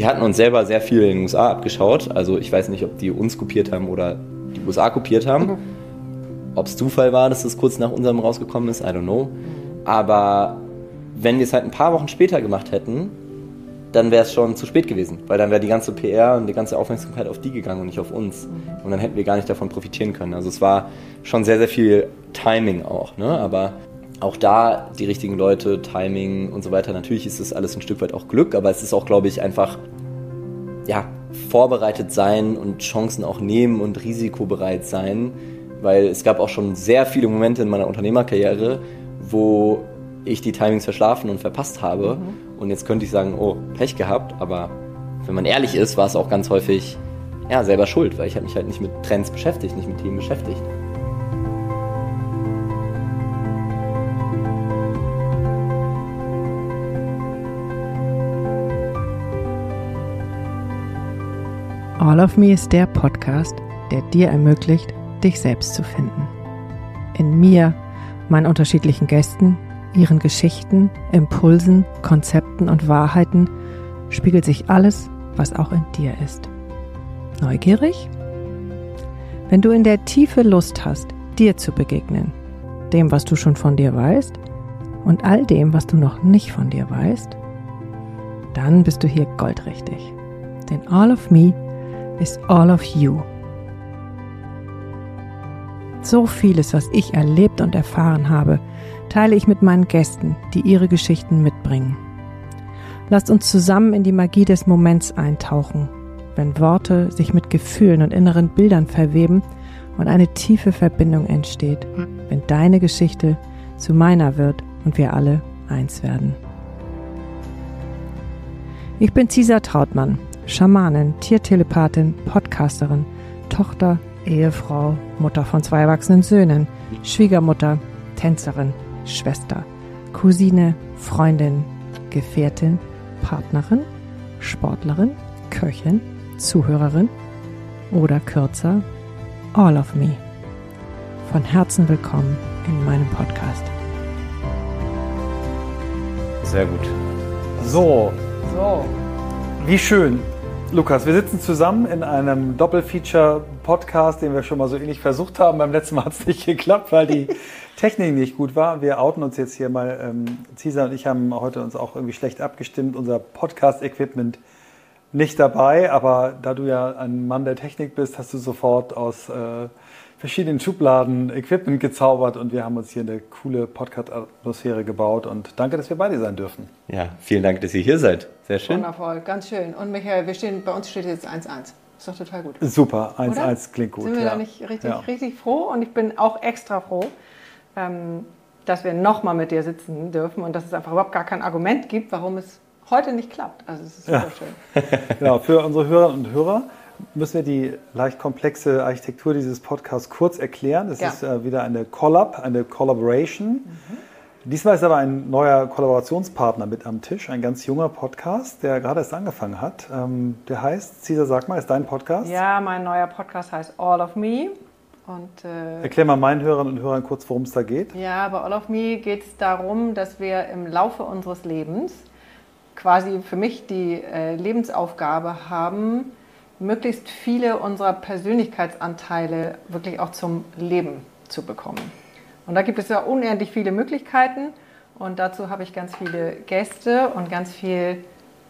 Wir hatten uns selber sehr viel in den USA abgeschaut. Also ich weiß nicht, ob die uns kopiert haben oder die USA kopiert haben. Ob es Zufall war, dass es kurz nach unserem rausgekommen ist, I don't know. Aber wenn wir es halt ein paar Wochen später gemacht hätten, dann wäre es schon zu spät gewesen. Weil dann wäre die ganze PR und die ganze Aufmerksamkeit auf die gegangen und nicht auf uns. Und dann hätten wir gar nicht davon profitieren können. Also es war schon sehr, sehr viel Timing auch, ne? Aber auch da die richtigen Leute, Timing und so weiter. Natürlich ist das alles ein Stück weit auch Glück, aber es ist auch, glaube ich, einfach vorbereitet sein und Chancen auch nehmen und risikobereit sein. Weil es gab auch schon sehr viele Momente in meiner Unternehmerkarriere, wo ich die Timings verschlafen und verpasst habe. Und jetzt könnte ich sagen, oh, Pech gehabt. Aber wenn man ehrlich ist, war es auch ganz häufig selber schuld, weil ich habe mich halt nicht mit Trends beschäftigt, nicht mit Themen beschäftigt. All of Me ist der Podcast, der dir ermöglicht, dich selbst zu finden. In mir, meinen unterschiedlichen Gästen, ihren Geschichten, Impulsen, Konzepten und Wahrheiten spiegelt sich alles, was auch in dir ist. Neugierig? Wenn du in der Tiefe Lust hast, dir zu begegnen, dem, was du schon von dir weißt und all dem, was du noch nicht von dir weißt, dann bist du hier goldrichtig. Denn All of Me ist all of you. So vieles, was ich erlebt und erfahren habe, teile ich mit meinen Gästen, die ihre Geschichten mitbringen. Lasst uns zusammen in die Magie des Moments eintauchen, wenn Worte sich mit Gefühlen und inneren Bildern verweben und eine tiefe Verbindung entsteht, wenn deine Geschichte zu meiner wird und wir alle eins werden. Ich bin Cisa Trautmann, Schamanin, Tiertelepathin, Podcasterin, Tochter, Ehefrau, Mutter von 2 erwachsenen Söhnen, Schwiegermutter, Tänzerin, Schwester, Cousine, Freundin, Gefährtin, Partnerin, Sportlerin, Köchin, Zuhörerin oder kürzer, All of Me. Von Herzen willkommen in meinem Podcast. Sehr gut. So. Wie schön. Lukas, wir sitzen zusammen in einem Doppelfeature-Podcast, den wir schon mal so ähnlich versucht haben. Beim letzten Mal hat es nicht geklappt, weil die Technik nicht gut war. Wir outen uns jetzt hier mal. Cisa und ich haben heute uns auch irgendwie schlecht abgestimmt. Unser Podcast-Equipment nicht dabei, aber da du ja ein Mann der Technik bist, hast du sofort aus verschiedenen Schubladen Equipment gezaubert und wir haben uns hier eine coole Podcast-Atmosphäre gebaut und danke, dass wir bei dir sein dürfen. Ja, vielen Dank, dass ihr hier seid. Sehr schön. Wundervoll, ganz schön. Und Michael, bei uns steht jetzt 1-1. Ist doch total gut. Super, 1-1 klingt gut. Sind wir da nicht richtig froh? Und ich bin auch extra froh, dass wir nochmal mit dir sitzen dürfen und dass es einfach überhaupt gar kein Argument gibt, warum es heute nicht klappt. Also es ist super schön. Genau, für unsere Hörerinnen und Hörer müssen wir die leicht komplexe Architektur dieses Podcasts kurz erklären. Es ist wieder eine Collaboration. Diesmal ist aber ein neuer Kollaborationspartner mit am Tisch, ein ganz junger Podcast, der gerade erst angefangen hat. Der heißt, Cisa, sag mal, ist dein Podcast? Ja, mein neuer Podcast heißt All of Me. Und, erklär mal meinen Hörerinnen und Hörern kurz, worum es da geht. Ja, bei All of Me geht es darum, dass wir im Laufe unseres Lebens quasi für mich die Lebensaufgabe haben, möglichst viele unserer Persönlichkeitsanteile wirklich auch zum Leben zu bekommen. Und da gibt es ja unendlich viele Möglichkeiten und dazu habe ich ganz viele Gäste und ganz viel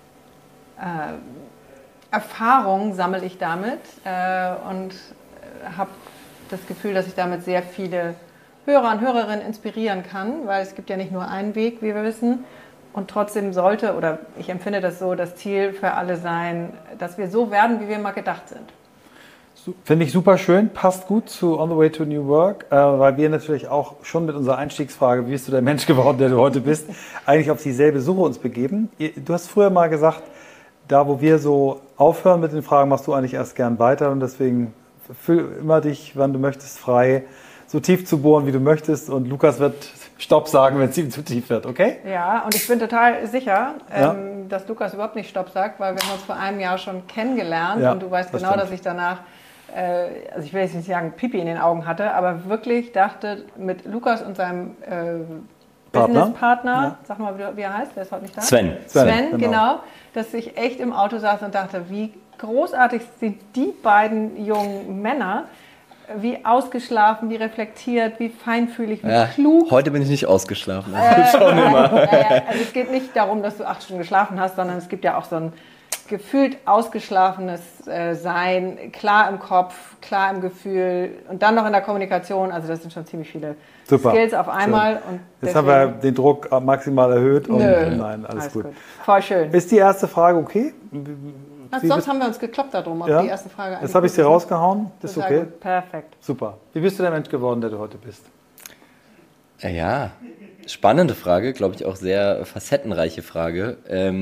Erfahrung sammle ich damit und habe das Gefühl, dass ich damit sehr viele Hörer und Hörerinnen inspirieren kann, weil es gibt ja nicht nur einen Weg, wie wir wissen. Und trotzdem sollte, oder ich empfinde das so, das Ziel für alle sein, dass wir so werden, wie wir mal gedacht sind. Finde ich super schön, passt gut zu On the Way to New Work, weil wir natürlich auch schon mit unserer Einstiegsfrage, wie bist du der Mensch geworden, der du heute bist, eigentlich auf dieselbe Suche uns begeben. Du hast früher mal gesagt, da wo wir so aufhören mit den Fragen, machst du eigentlich erst gern weiter und deswegen fühl immer dich, wann du möchtest, frei, so tief zu bohren, wie du möchtest und Lukas wird Stopp sagen, wenn es ihm zu tief wird, okay? Ja, und ich bin total sicher, dass Lukas überhaupt nicht Stopp sagt, weil wir haben uns vor einem Jahr schon kennengelernt und du weißt genau, dass ich danach, also ich will jetzt nicht sagen, Pipi in den Augen hatte, aber wirklich dachte, mit Lukas und seinem Businesspartner, Ja. sag mal, wie er heißt, der ist heute nicht da. Sven. Sven, genau, dass ich echt im Auto saß und dachte, wie großartig sind die beiden jungen Männer, wie ausgeschlafen, wie reflektiert, wie feinfühlig, wie klug. Heute bin ich nicht ausgeschlafen. Also schon immer. Also es geht nicht darum, dass du 8 Stunden geschlafen hast, sondern es gibt ja auch so ein gefühlt ausgeschlafenes Sein, klar im Kopf, klar im Gefühl und dann noch in der Kommunikation. Also das sind schon ziemlich viele Skills auf einmal. Schön. Und jetzt haben wir den Druck maximal erhöht. Und nein, alles alles gut. Voll schön. Ist die erste Frage okay? Sonst haben wir uns gekloppt darum, ob die erste Frage Jetzt habe ich sie rausgehauen. Das ist Total okay? gut. Perfekt. Super. Wie bist du der Mensch geworden, der du heute bist? Ja, spannende Frage, glaube ich auch sehr facettenreiche Frage.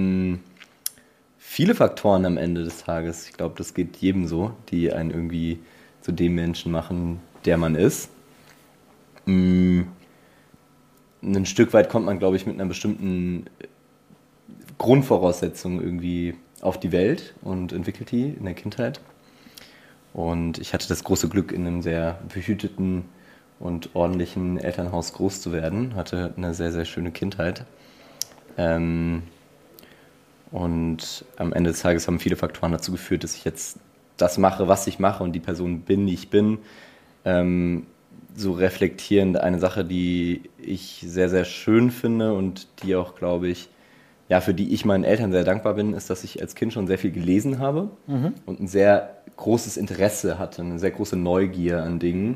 Viele Faktoren am Ende des Tages. Ich glaube, das geht jedem so, die einen irgendwie zu dem Menschen machen, der man ist. Ein Stück weit kommt man, glaube ich, mit einer bestimmten Grundvoraussetzung irgendwie auf die Welt und entwickelt die in der Kindheit. Und ich hatte das große Glück, in einem sehr behüteten und ordentlichen Elternhaus groß zu werden. Hatte eine sehr, sehr schöne Kindheit. Und am Ende des Tages haben viele Faktoren dazu geführt, dass ich jetzt das mache, was ich mache und die Person bin, die ich bin. So reflektierend eine Sache, die ich sehr, sehr schön finde und die auch, glaube ich, ja, für die ich meinen Eltern sehr dankbar bin, ist, dass ich als Kind schon sehr viel gelesen habe und ein sehr großes Interesse hatte, eine sehr große Neugier an Dingen.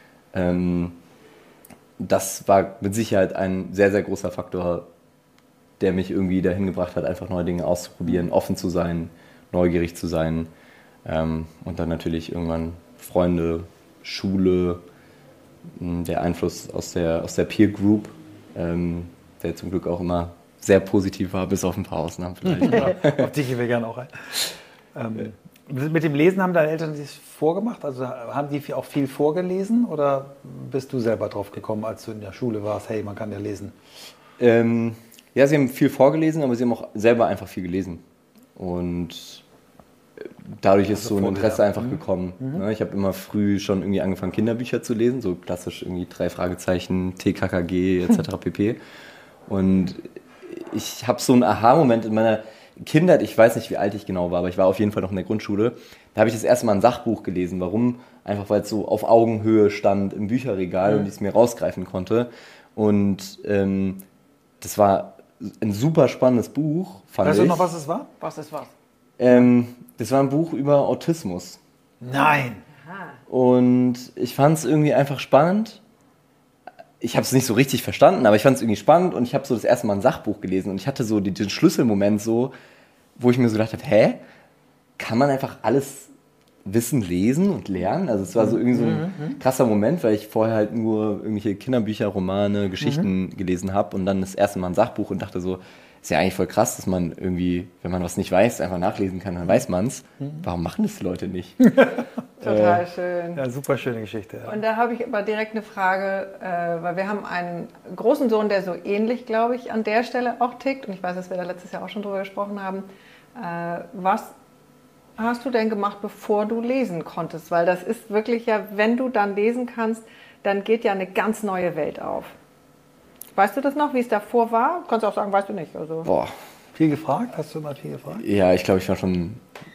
Das war mit Sicherheit ein sehr, sehr großer Faktor, der mich irgendwie dahin gebracht hat, einfach neue Dinge auszuprobieren, offen zu sein, neugierig zu sein. Und dann natürlich irgendwann Freunde, Schule, der Einfluss aus der Peer Group, der zum Glück auch immer sehr positiv war, bis auf ein paar Ausnahmen vielleicht. Auf dich gehen wir gerne auch ein. Mit dem Lesen haben deine Eltern das vorgemacht? Also haben die auch viel vorgelesen oder bist du selber drauf gekommen, als du in der Schule warst, hey, man kann ja lesen? Ja, sie haben viel vorgelesen, aber sie haben auch selber einfach viel gelesen. Und dadurch ist so ein Interesse einfach gekommen. Ich habe immer früh schon irgendwie angefangen, Kinderbücher zu lesen, so klassisch irgendwie 3 Fragezeichen, TKKG etc. pp. Und ich habe so einen Aha-Moment in meiner Kindheit, ich weiß nicht, wie alt ich genau war, aber ich war auf jeden Fall noch in der Grundschule. Da habe ich das erste Mal ein Sachbuch gelesen. Warum? Einfach, weil es so auf Augenhöhe stand im Bücherregal und ich es mir rausgreifen konnte. Und das war ein super spannendes Buch, fand ich. Weißt du noch, was es war? Was ist was? Das war ein Buch über Autismus. Nein. Und ich fand es irgendwie einfach spannend. Ich habe es nicht so richtig verstanden, aber ich fand es irgendwie spannend und ich habe so das erste Mal ein Sachbuch gelesen und ich hatte so den Schlüsselmoment so, wo ich mir so gedacht habe, kann man einfach alles Wissen lesen und lernen? Also es war so irgendwie so ein krasser Moment, weil ich vorher halt nur irgendwelche Kinderbücher, Romane, Geschichten gelesen habe und dann das erste Mal ein Sachbuch und dachte so, ist ja eigentlich voll krass, dass man irgendwie, wenn man was nicht weiß, einfach nachlesen kann, dann weiß man's. Warum machen das die Leute nicht? Total schön. Ja, super schöne Geschichte. Ja. Und da habe ich aber direkt eine Frage, weil wir haben einen großen Sohn, der so ähnlich, glaube ich, an der Stelle auch tickt. Und ich weiß, dass wir da letztes Jahr auch schon drüber gesprochen haben. Was hast du denn gemacht, bevor du lesen konntest? Weil das ist wirklich ja, wenn du dann lesen kannst, dann geht ja eine ganz neue Welt auf. Weißt du das noch, wie es davor war? Kannst du auch sagen, weißt du nicht. Also. Boah. Viel gefragt? Hast du mal viel gefragt? Ja, ich glaube, ich war schon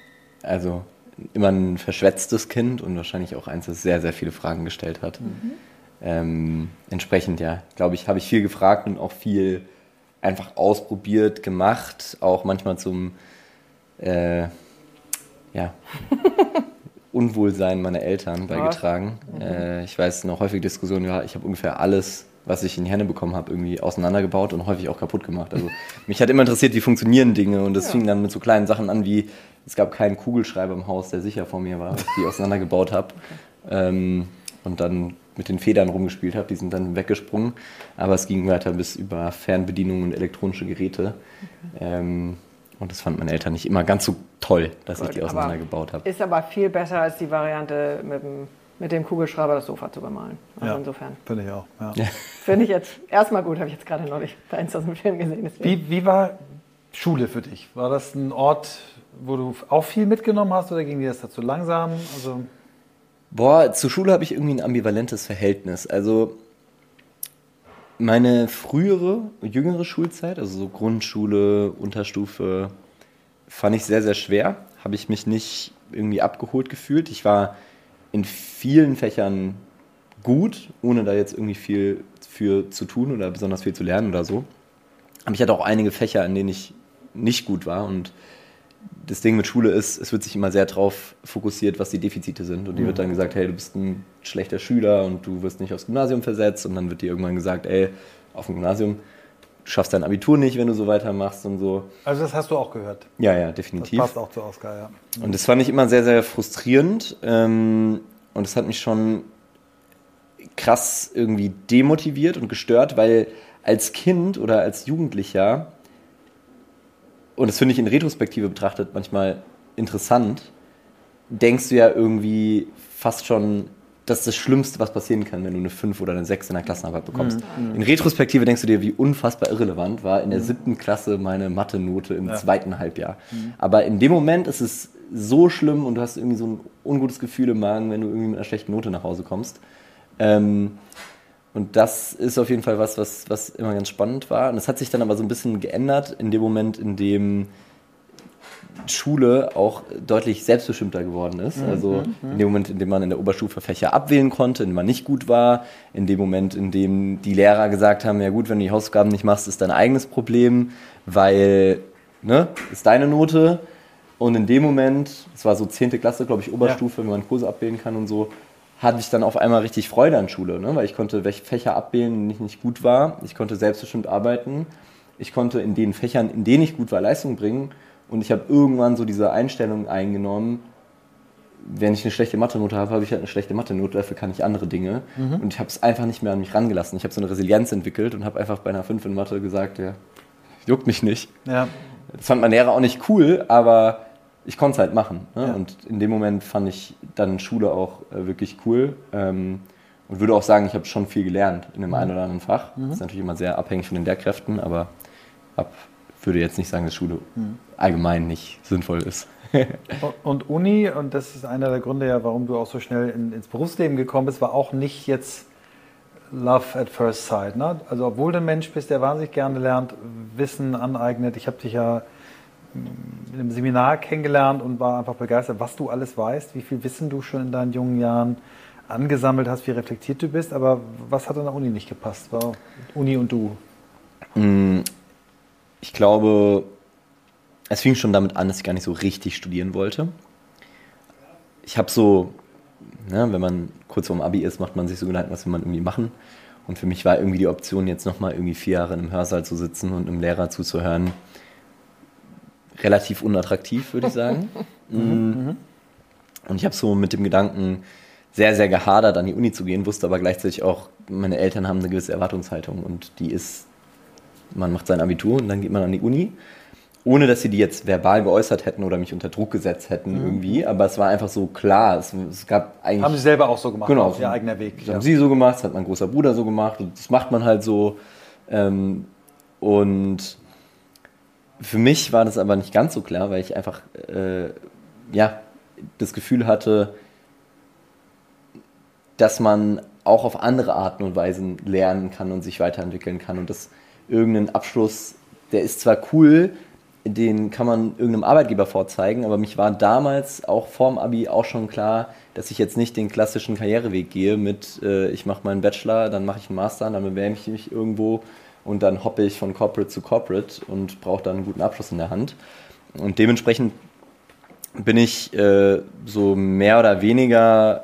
immer ein verschwätztes Kind und wahrscheinlich auch eins, das sehr, sehr viele Fragen gestellt hat. Entsprechend, ja, glaube ich, habe ich viel gefragt und auch viel einfach ausprobiert, gemacht, auch manchmal zum Unwohlsein meiner Eltern beigetragen. Ich weiß noch häufig Diskussionen, ja, ich habe ungefähr alles, was ich in die Hände bekommen habe, irgendwie auseinandergebaut und häufig auch kaputt gemacht. Also mich hat immer interessiert, wie funktionieren Dinge und das fing dann mit so kleinen Sachen an wie, es gab keinen Kugelschreiber im Haus, der sicher vor mir war, als ich die auseinandergebaut habe und dann mit den Federn rumgespielt habe, die sind dann weggesprungen, aber es ging weiter bis über Fernbedienungen und elektronische Geräte und das fanden meine Eltern nicht immer ganz so toll, dass ich die auseinandergebaut habe. Ist aber viel besser als die Variante mit dem Kugelschreiber das Sofa zu bemalen. Also insofern. Finde ich auch. Ja. Finde ich jetzt erstmal gut, habe ich jetzt gerade neulich bei eins aus dem Film gesehen. Wie war Schule für dich? War das ein Ort, wo du auch viel mitgenommen hast oder ging dir das dazu langsam? Also Zur Schule habe ich irgendwie ein ambivalentes Verhältnis. Also Meine jüngere Schulzeit, also so Grundschule, Unterstufe, fand ich sehr, sehr schwer. Habe ich mich nicht irgendwie abgeholt gefühlt. Ich war in vielen Fächern gut, ohne da jetzt irgendwie viel für zu tun oder besonders viel zu lernen oder so. Aber ich hatte auch einige Fächer, in denen ich nicht gut war. Und das Ding mit Schule ist, es wird sich immer sehr darauf fokussiert, was die Defizite sind. Und dir wird dann gesagt, hey, du bist ein schlechter Schüler und du wirst nicht aufs Gymnasium versetzt. Und dann wird dir irgendwann gesagt, ey, auf dem Gymnasium, du schaffst dein Abitur nicht, wenn du so weitermachst und so. Also das hast du auch gehört? Ja, definitiv. Das passt auch zu Oskar, ja. Und das fand ich immer sehr, sehr frustrierend. Und es hat mich schon krass irgendwie demotiviert und gestört, weil als Kind oder als Jugendlicher, und das finde ich in Retrospektive betrachtet manchmal interessant, denkst du ja irgendwie fast schon, das ist das Schlimmste, was passieren kann, wenn du eine 5 oder eine 6 in der Klassenarbeit bekommst. In Retrospektive denkst du dir, wie unfassbar irrelevant war in der 7. Klasse meine Mathe-Note im 2. Halbjahr. Aber in dem Moment ist es so schlimm und du hast irgendwie so ein ungutes Gefühl im Magen, wenn du irgendwie mit einer schlechten Note nach Hause kommst. Und das ist auf jeden Fall was immer ganz spannend war. Und das hat sich dann aber so ein bisschen geändert in dem Moment, in dem Schule auch deutlich selbstbestimmter geworden ist. Also in dem Moment, in dem man in der Oberstufe Fächer abwählen konnte, in dem man nicht gut war, in dem Moment, in dem die Lehrer gesagt haben, ja gut, wenn du die Hausaufgaben nicht machst, ist dein eigenes Problem, weil, ist deine Note. Und in dem Moment, es war so 10. Klasse, glaube ich, Oberstufe, wenn man Kurse abwählen kann und so, hatte ich dann auf einmal richtig Freude an Schule, weil ich konnte welche Fächer abwählen, in denen ich nicht gut war. Ich konnte selbstbestimmt arbeiten. Ich konnte in den Fächern, in denen ich gut war, Leistung bringen. Und ich habe irgendwann so diese Einstellung eingenommen, wenn ich eine schlechte Mathe-Note habe, habe ich halt eine schlechte Mathe-Note, dafür kann ich andere Dinge. Und ich habe es einfach nicht mehr an mich rangelassen. Ich habe so eine Resilienz entwickelt und habe einfach bei einer 5 in Mathe gesagt, ja, juckt mich nicht. Ja. Das fand mein Lehrer auch nicht cool, aber ich konnte es halt machen. Ja. Und in dem Moment fand ich dann Schule auch wirklich cool. Und würde auch sagen, ich habe schon viel gelernt in dem einen oder anderen Fach. Das ist natürlich immer sehr abhängig von den Lehrkräften, aber würde jetzt nicht sagen, dass Schule allgemein nicht sinnvoll ist. Und Uni, und das ist einer der Gründe, ja, warum du auch so schnell ins Berufsleben gekommen bist, war auch nicht jetzt Love at First Sight. Ne? Also obwohl du ein Mensch bist, der wahnsinnig gerne lernt, Wissen aneignet. Ich habe dich ja in einem Seminar kennengelernt und war einfach begeistert, was du alles weißt, wie viel Wissen du schon in deinen jungen Jahren angesammelt hast, wie reflektiert du bist. Aber was hat an der Uni nicht gepasst? War Uni und du? Ich glaube, es fing schon damit an, dass ich gar nicht so richtig studieren wollte. Ich habe so, wenn man kurz vorm Abi ist, macht man sich so Gedanken, was will man irgendwie machen. Und für mich war irgendwie die Option, jetzt nochmal irgendwie 4 Jahre in einem Hörsaal zu sitzen und einem Lehrer zuzuhören, relativ unattraktiv, würde ich sagen. Und ich habe so mit dem Gedanken sehr, sehr gehadert, an die Uni zu gehen, wusste aber gleichzeitig auch, meine Eltern haben eine gewisse Erwartungshaltung und die ist, man macht sein Abitur und dann geht man an die Uni, ohne dass sie die jetzt verbal geäußert hätten oder mich unter Druck gesetzt hätten irgendwie, aber es war einfach so klar, es gab eigentlich... Haben sie selber auch so gemacht, genau, auf ihr eigener Weg. Das haben sie so gemacht, das hat mein großer Bruder so gemacht und das macht man halt so. Und für mich war das aber nicht ganz so klar, weil ich einfach das Gefühl hatte, dass man auch auf andere Arten und Weisen lernen kann und sich weiterentwickeln kann und dass irgendein Abschluss, der ist zwar cool, den kann man irgendeinem Arbeitgeber vorzeigen, aber mich war damals auch vorm Abi auch schon klar, dass ich jetzt nicht den klassischen Karriereweg gehe mit ich mache meinen Bachelor, dann mache ich einen Master, dann bewerbe ich mich irgendwo und dann hoppe ich von Corporate zu Corporate und brauche dann einen guten Abschluss in der Hand. Und dementsprechend bin ich so mehr oder weniger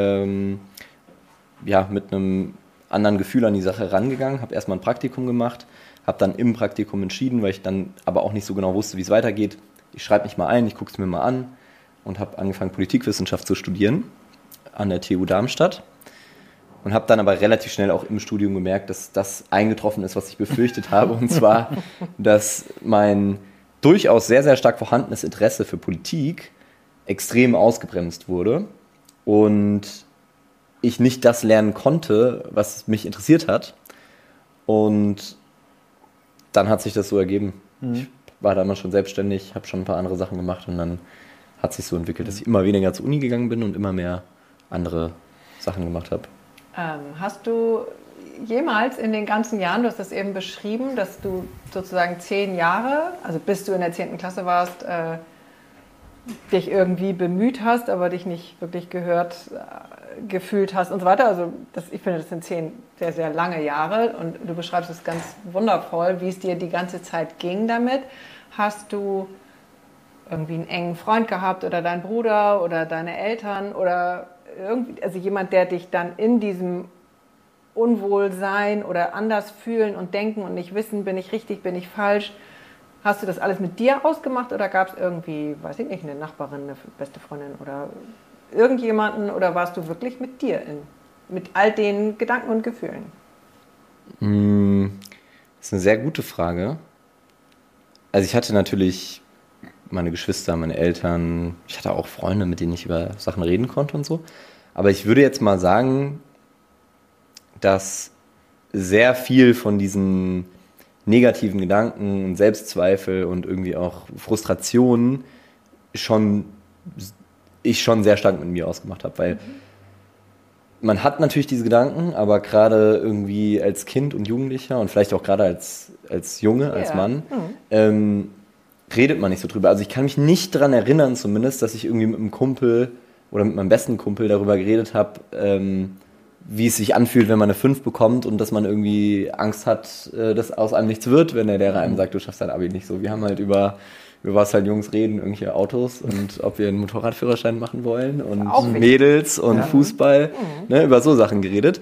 mit einem anderen Gefühl an die Sache rangegangen, habe erstmal ein Praktikum gemacht, habe dann im Praktikum entschieden, weil ich dann aber auch nicht so genau wusste, wie es weitergeht. Ich schreibe mich mal ein, ich gucke es mir mal an und habe angefangen, Politikwissenschaft zu studieren an der TU Darmstadt und habe dann aber relativ schnell auch im Studium gemerkt, dass das eingetroffen ist, was ich befürchtet habe, und zwar, dass mein durchaus sehr, sehr stark vorhandenes Interesse für Politik extrem ausgebremst wurde und ich nicht das lernen konnte, was mich interessiert hat. Und dann hat sich das so ergeben. Ich war damals schon selbstständig, habe schon ein paar andere Sachen gemacht und dann hat sich so entwickelt, dass ich immer weniger zur Uni gegangen bin und immer mehr andere Sachen gemacht habe. Hast du jemals in den ganzen Jahren, du hast das eben beschrieben, dass du sozusagen 10 Jahre, also bis du in der 10. Klasse warst, dich irgendwie bemüht hast, aber dich nicht wirklich gehört, gefühlt hast und so weiter. Also ich finde, das sind 10 sehr, sehr lange Jahre und du beschreibst es ganz wundervoll, wie es dir die ganze Zeit ging damit. Hast du irgendwie einen engen Freund gehabt oder deinen Bruder oder deine Eltern oder irgendwie, also jemand, der dich dann in diesem Unwohlsein oder anders fühlen und denken und nicht wissen, bin ich richtig, bin ich falsch. Hast du das alles mit dir ausgemacht oder gab es irgendwie, weiß ich nicht, eine Nachbarin, eine beste Freundin oder irgendjemanden oder warst du wirklich mit dir, mit all den Gedanken und Gefühlen? Das ist eine sehr gute Frage. Also ich hatte natürlich meine Geschwister, meine Eltern, ich hatte auch Freunde, mit denen ich über Sachen reden konnte und so. Aber ich würde jetzt mal sagen, dass sehr viel von diesen negativen Gedanken und Selbstzweifel und irgendwie auch Frustrationen ich schon sehr stark mit mir ausgemacht habe, weil man hat natürlich diese Gedanken, aber gerade irgendwie als Kind und Jugendlicher und vielleicht auch gerade als Junge, als Mann, redet man nicht so drüber. Also ich kann mich nicht daran erinnern zumindest, dass ich irgendwie mit einem Kumpel oder mit meinem besten Kumpel darüber geredet habe, wie es sich anfühlt, wenn man eine 5 bekommt und dass man irgendwie Angst hat, dass aus einem nichts wird, wenn der Lehrer einem sagt, du schaffst dein Abi nicht so. Wir haben halt über was halt Jungs reden, irgendwelche Autos und ob wir einen Motorradführerschein machen wollen und Mädels und Fußball, ne, über so Sachen geredet.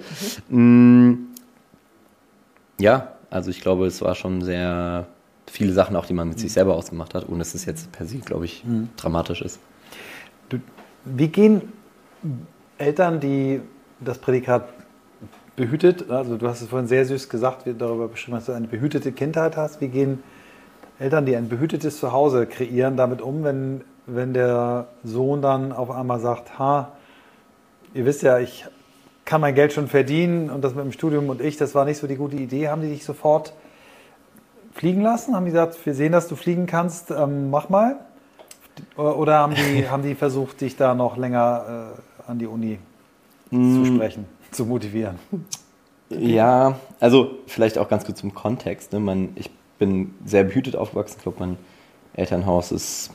Ja, also ich glaube, es war schon sehr viele Sachen auch, die man mit sich selber ausgemacht hat, ohne dass es jetzt per se, glaube ich, dramatisch ist. Wie gehen Eltern, die das Prädikat behütet, also du hast es vorhin sehr süß gesagt, wie darüber beschrieben hast, dass du eine behütete Kindheit hast, wie gehen Eltern, die ein behütetes Zuhause kreieren, damit um, wenn der Sohn dann auf einmal sagt, ihr wisst ja, ich kann mein Geld schon verdienen und das mit dem Studium und das war nicht so die gute Idee. Haben die dich sofort fliegen lassen? Haben die gesagt, wir sehen, dass du fliegen kannst, mach mal? Oder haben die versucht, dich da noch länger an die Uni zu sprechen, zu motivieren? Ja, also vielleicht auch ganz kurz zum Kontext. Ne? Ich bin sehr behütet aufgewachsen. Ich glaube, mein Elternhaus ist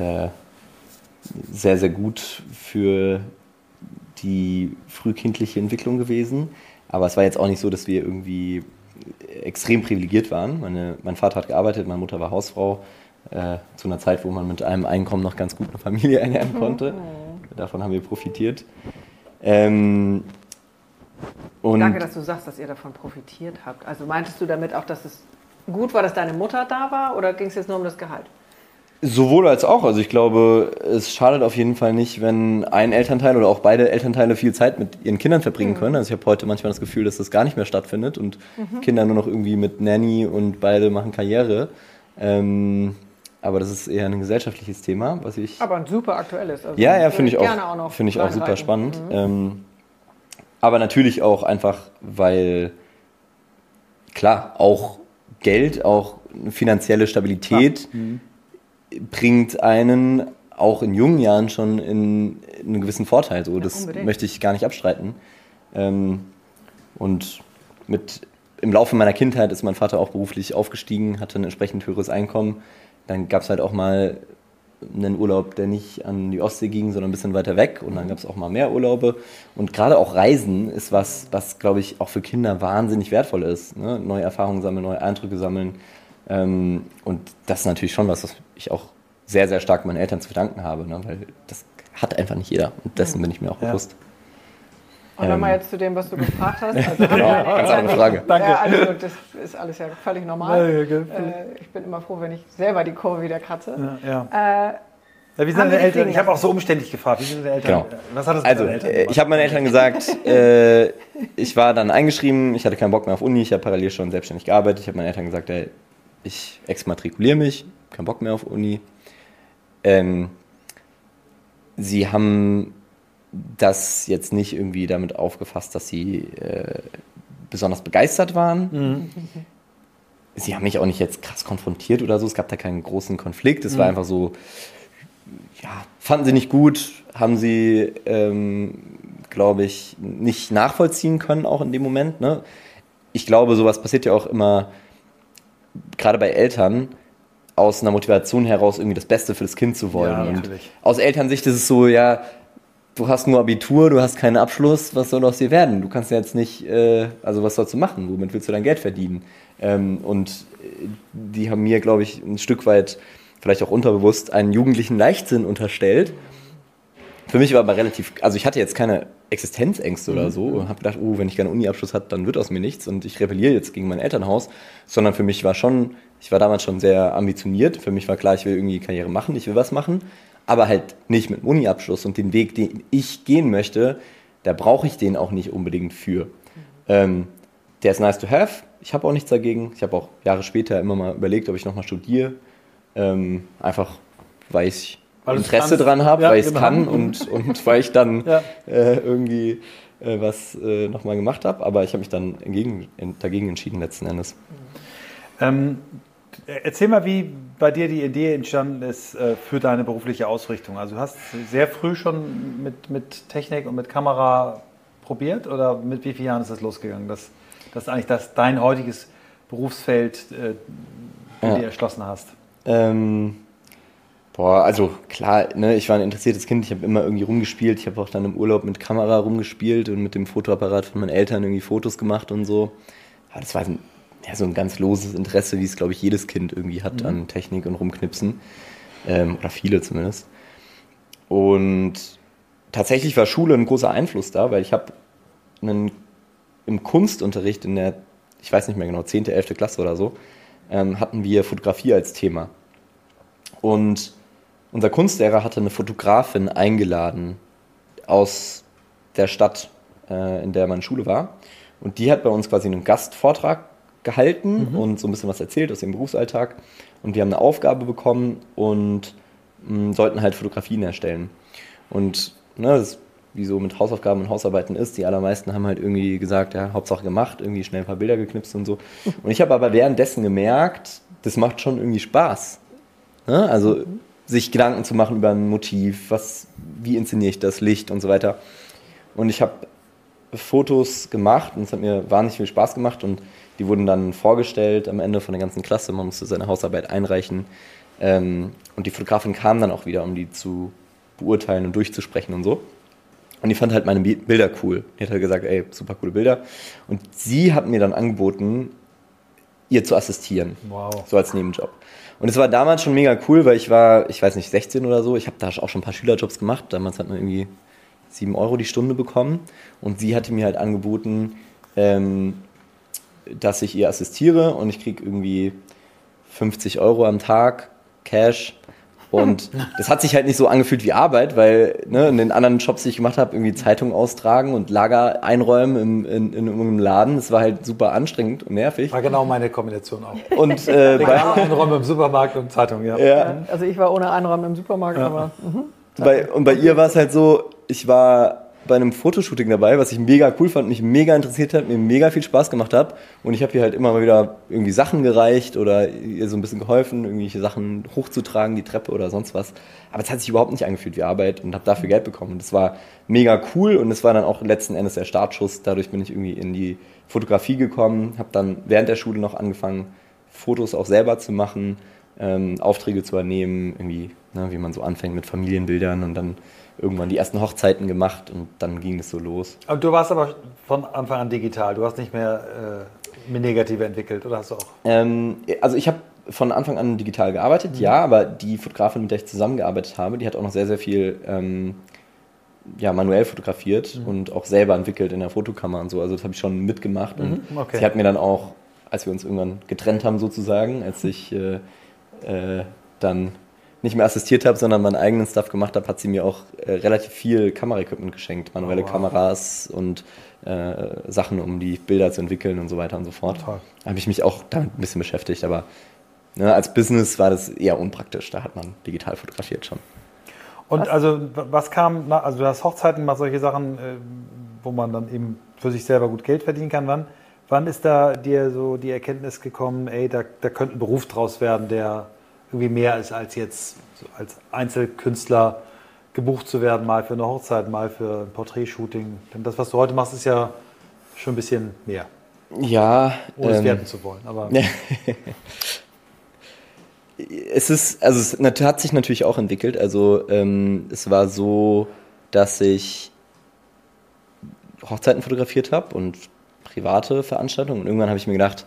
sehr, sehr gut für die frühkindliche Entwicklung gewesen. Aber es war jetzt auch nicht so, dass wir irgendwie extrem privilegiert waren. Mein Vater hat gearbeitet, meine Mutter war Hausfrau. Zu einer Zeit, wo man mit einem Einkommen noch ganz gut eine Familie ernähren konnte. Davon haben wir profitiert. Und danke, dass du sagst, dass ihr davon profitiert habt. Also meintest du damit auch, dass es gut war, dass deine Mutter da war oder ging es jetzt nur um das Gehalt? Sowohl als auch. Also ich glaube, es schadet auf jeden Fall nicht, wenn ein Elternteil oder auch beide Elternteile viel Zeit mit ihren Kindern verbringen können. Also ich habe heute manchmal das Gefühl, dass das gar nicht mehr stattfindet und Kinder nur noch irgendwie mit Nanny und beide machen Karriere. Aber das ist eher ein gesellschaftliches Thema, was ich... Aber ein super aktuelles. Also ja, finde ich auch super spannend. Aber natürlich auch einfach, weil, klar, auch Geld, auch finanzielle Stabilität bringt einen auch in jungen Jahren schon in einen gewissen Vorteil. So, das möchte ich gar nicht abstreiten. Und im Laufe meiner Kindheit ist mein Vater auch beruflich aufgestiegen, hatte ein entsprechend höheres Einkommen. Dann gab es halt auch mal einen Urlaub, der nicht an die Ostsee ging, sondern ein bisschen weiter weg. Und dann gab es auch mal mehr Urlaube. Und gerade auch Reisen ist was glaube ich, auch für Kinder wahnsinnig wertvoll ist. Ne? Neue Erfahrungen sammeln, neue Eindrücke sammeln. Und das ist natürlich schon was ich auch sehr, sehr stark meinen Eltern zu verdanken habe. Ne? Weil das hat einfach nicht jeder. Und dessen bin ich mir auch bewusst. Und wenn wir jetzt zu dem, was du gefragt hast. Also ganz andere Frage. Danke. Ja, also das ist alles ja völlig normal. Ich bin immer froh, wenn ich selber die Kurve wieder kratze. Wie sind deine Eltern? Ich habe auch so umständlich gefragt. Wie sind deine Eltern? Genau. Was hat das mit deinen Eltern gemacht? Ich habe meinen Eltern gesagt, ich war dann eingeschrieben, ich hatte keinen Bock mehr auf Uni, ich habe parallel schon selbstständig gearbeitet. Ich habe meinen Eltern gesagt, ich exmatrikuliere mich, keinen Bock mehr auf Uni. Sie haben das jetzt nicht irgendwie damit aufgefasst, dass sie besonders begeistert waren. Sie haben mich auch nicht jetzt krass konfrontiert oder so, es gab da keinen großen Konflikt, es war einfach so, fanden sie nicht gut, haben sie, glaube ich, nicht nachvollziehen können, auch in dem Moment. Ne? ich glaube, sowas passiert ja auch immer, gerade bei Eltern, aus einer Motivation heraus irgendwie das Beste für das Kind zu wollen. Ja, und natürlich. aus Elternsicht ist es so, ja, du hast nur Abitur, du hast keinen Abschluss, was soll aus dir werden? Du kannst ja jetzt nicht, also was sollst du machen? Womit willst du dein Geld verdienen? Und die haben mir, glaube ich, ein Stück weit, vielleicht auch unterbewusst, einen jugendlichen Leichtsinn unterstellt. Für mich war aber relativ, also ich hatte jetzt keine Existenzängste oder so und habe gedacht, oh, wenn ich keinen Uni-Abschluss habe, dann wird aus mir nichts und ich rebelliere jetzt gegen mein Elternhaus, sondern für mich war schon, ich war damals schon sehr ambitioniert, für mich war klar, ich will irgendwie Karriere machen, ich will was machen, aber halt nicht mit einem Uni-Abschluss und den Weg, den ich gehen möchte, da brauche ich den auch nicht unbedingt für. Der ist nice to have, ich habe auch nichts dagegen, ich habe auch Jahre später immer mal überlegt, ob ich nochmal studiere, einfach weil ich Interesse dran habe, weil ich es kann und weil ich dann irgendwie was nochmal gemacht habe. Aber ich habe mich dann dagegen entschieden letzten Endes. Erzähl mal, wie bei dir die Idee entstanden ist für deine berufliche Ausrichtung. Also du hast sehr früh schon mit Technik und mit Kamera probiert oder mit wie vielen Jahren ist das losgegangen, dass eigentlich dein heutiges Berufsfeld dir erschlossen hast? Also klar, ne, ich war ein interessiertes Kind, ich habe immer irgendwie rumgespielt, ich habe auch dann im Urlaub mit Kamera rumgespielt und mit dem Fotoapparat von meinen Eltern irgendwie Fotos gemacht und so. Aber das war so ein ganz loses Interesse, wie es, glaube ich, jedes Kind irgendwie hat an Technik und Rumknipsen. Oder viele zumindest. Und tatsächlich war Schule ein großer Einfluss da, weil ich habe im Kunstunterricht in der, ich weiß nicht mehr genau, 10., 11. Klasse oder so, hatten wir Fotografie als Thema. Und unser Kunstlehrer hatte eine Fotografin eingeladen aus der Stadt, in der meine Schule war. Und die hat bei uns quasi einen Gastvortrag gehalten und so ein bisschen was erzählt aus ihrem Berufsalltag. Und wir haben eine Aufgabe bekommen und sollten halt Fotografien erstellen. Und das ist, wie so mit Hausaufgaben und Hausarbeiten ist, die allermeisten haben halt irgendwie gesagt, ja, Hauptsache gemacht, irgendwie schnell ein paar Bilder geknipst und so. Und ich habe aber währenddessen gemerkt, das macht schon irgendwie Spaß. Ne? Also sich Gedanken zu machen über ein Motiv, wie inszeniere ich das, Licht und so weiter. Und ich habe Fotos gemacht und es hat mir wahnsinnig viel Spaß gemacht und die wurden dann vorgestellt am Ende von der ganzen Klasse. Man musste seine Hausarbeit einreichen und die Fotografin kam dann auch wieder, um die zu beurteilen und durchzusprechen und so. Und die fand halt meine Bilder cool. Die hat halt gesagt, ey, super coole Bilder. Und sie hat mir dann angeboten, ihr zu assistieren. Wow. So als Nebenjob. Und es war damals schon mega cool, weil ich war, ich weiß nicht, 16 oder so. Ich habe da auch schon ein paar Schülerjobs gemacht. Damals hat man irgendwie 7 € die Stunde bekommen. Und sie hatte mir halt angeboten, dass ich ihr assistiere und ich kriege irgendwie 50 € am Tag Cash. Und das hat sich halt nicht so angefühlt wie Arbeit, weil in den anderen Jobs, die ich gemacht habe, irgendwie Zeitung austragen und Lager einräumen in irgendeinem Laden, das war halt super anstrengend und nervig. War genau meine Kombination auch. Und Einräumen im Supermarkt und Zeitung, ja. Also ich war ohne Einräumen im Supermarkt, aber... Bei ihr war es halt so, ich war bei einem Fotoshooting dabei, was ich mega cool fand, mich mega interessiert hat, mir mega viel Spaß gemacht hat und ich habe ihr halt immer mal wieder irgendwie Sachen gereicht oder ihr so ein bisschen geholfen, irgendwelche Sachen hochzutragen, die Treppe oder sonst was. Aber es hat sich überhaupt nicht angefühlt wie Arbeit und habe dafür Geld bekommen. Und das war mega cool und es war dann auch letzten Endes der Startschuss. Dadurch bin ich irgendwie in die Fotografie gekommen, habe dann während der Schule noch angefangen, Fotos auch selber zu machen, Aufträge zu übernehmen, irgendwie, wie man so anfängt mit Familienbildern und dann irgendwann die ersten Hochzeiten gemacht und dann ging es so los. Aber du warst aber von Anfang an digital, du hast nicht mehr mit Negative entwickelt, oder hast du auch? Also ich habe von Anfang an digital gearbeitet, ja, aber die Fotografin, mit der ich zusammengearbeitet habe, die hat auch noch sehr, sehr viel manuell fotografiert und auch selber entwickelt in der Fotokammer und so, also das habe ich schon mitgemacht und sie hat mir dann auch, als wir uns irgendwann getrennt haben sozusagen, als ich dann nicht mehr assistiert habe, sondern meinen eigenen Stuff gemacht habe, hat sie mir auch relativ viel Kameraequipment geschenkt, manuelle Kameras und Sachen, um die Bilder zu entwickeln und so weiter und so fort. Toll. Da habe ich mich auch damit ein bisschen beschäftigt, aber als Business war das eher unpraktisch, da hat man digital fotografiert schon. Und also was kam, also du hast Hochzeiten gemacht, solche Sachen, wo man dann eben für sich selber gut Geld verdienen kann. Wann ist da dir so die Erkenntnis gekommen, ey, da könnte ein Beruf draus werden, der irgendwie mehr ist als jetzt so als Einzelkünstler gebucht zu werden, mal für eine Hochzeit, mal für ein Porträtshooting. Denn das, was du heute machst, ist ja schon ein bisschen mehr. Ja. Ohne es werten zu wollen. Aber es hat sich natürlich auch entwickelt. Also es war so, dass ich Hochzeiten fotografiert habe und private Veranstaltungen. Und irgendwann habe ich mir gedacht,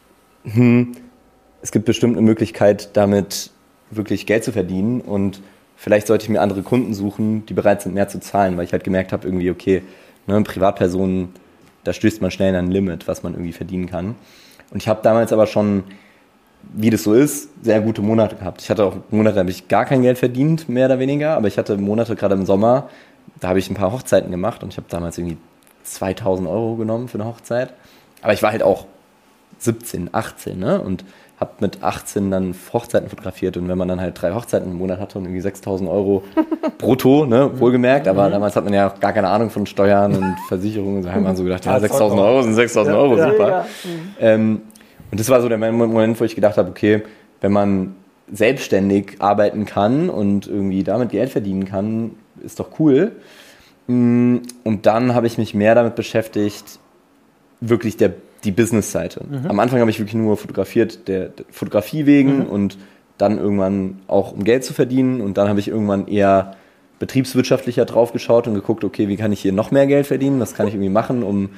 es gibt bestimmt eine Möglichkeit, damit wirklich Geld zu verdienen. Und vielleicht sollte ich mir andere Kunden suchen, die bereit sind, mehr zu zahlen. Weil ich halt gemerkt habe, irgendwie, okay, ne, Privatpersonen, da stößt man schnell an ein Limit, was man irgendwie verdienen kann. Und ich habe damals aber schon, wie das so ist, sehr gute Monate gehabt. Ich hatte auch Monate, da habe ich gar kein Geld verdient, mehr oder weniger. Aber ich hatte Monate, gerade im Sommer, da habe ich ein paar Hochzeiten gemacht. Und ich habe damals irgendwie 2.000 Euro genommen für eine Hochzeit. Aber ich war halt auch 17, 18, ne? Und habe mit 18 dann Hochzeiten fotografiert. Und wenn man dann halt 3 Hochzeiten im Monat hatte und irgendwie 6.000 Euro brutto, ne, wohlgemerkt, aber damals hat man ja auch gar keine Ahnung von Steuern und Versicherungen. Da hat man so gedacht, ja, 6.000 Euro sind 6.000 Euro, super. Ja. Und das war so der Moment, wo ich gedacht habe, okay, wenn man selbstständig arbeiten kann und irgendwie damit Geld verdienen kann, ist doch cool. Und dann habe ich mich mehr damit beschäftigt, wirklich die Business-Seite. Am Anfang habe ich wirklich nur fotografiert, der Fotografie wegen und dann irgendwann auch um Geld zu verdienen. Und dann habe ich irgendwann eher betriebswirtschaftlicher drauf geschaut und geguckt, okay, wie kann ich hier noch mehr Geld verdienen? Was kann ich irgendwie machen, um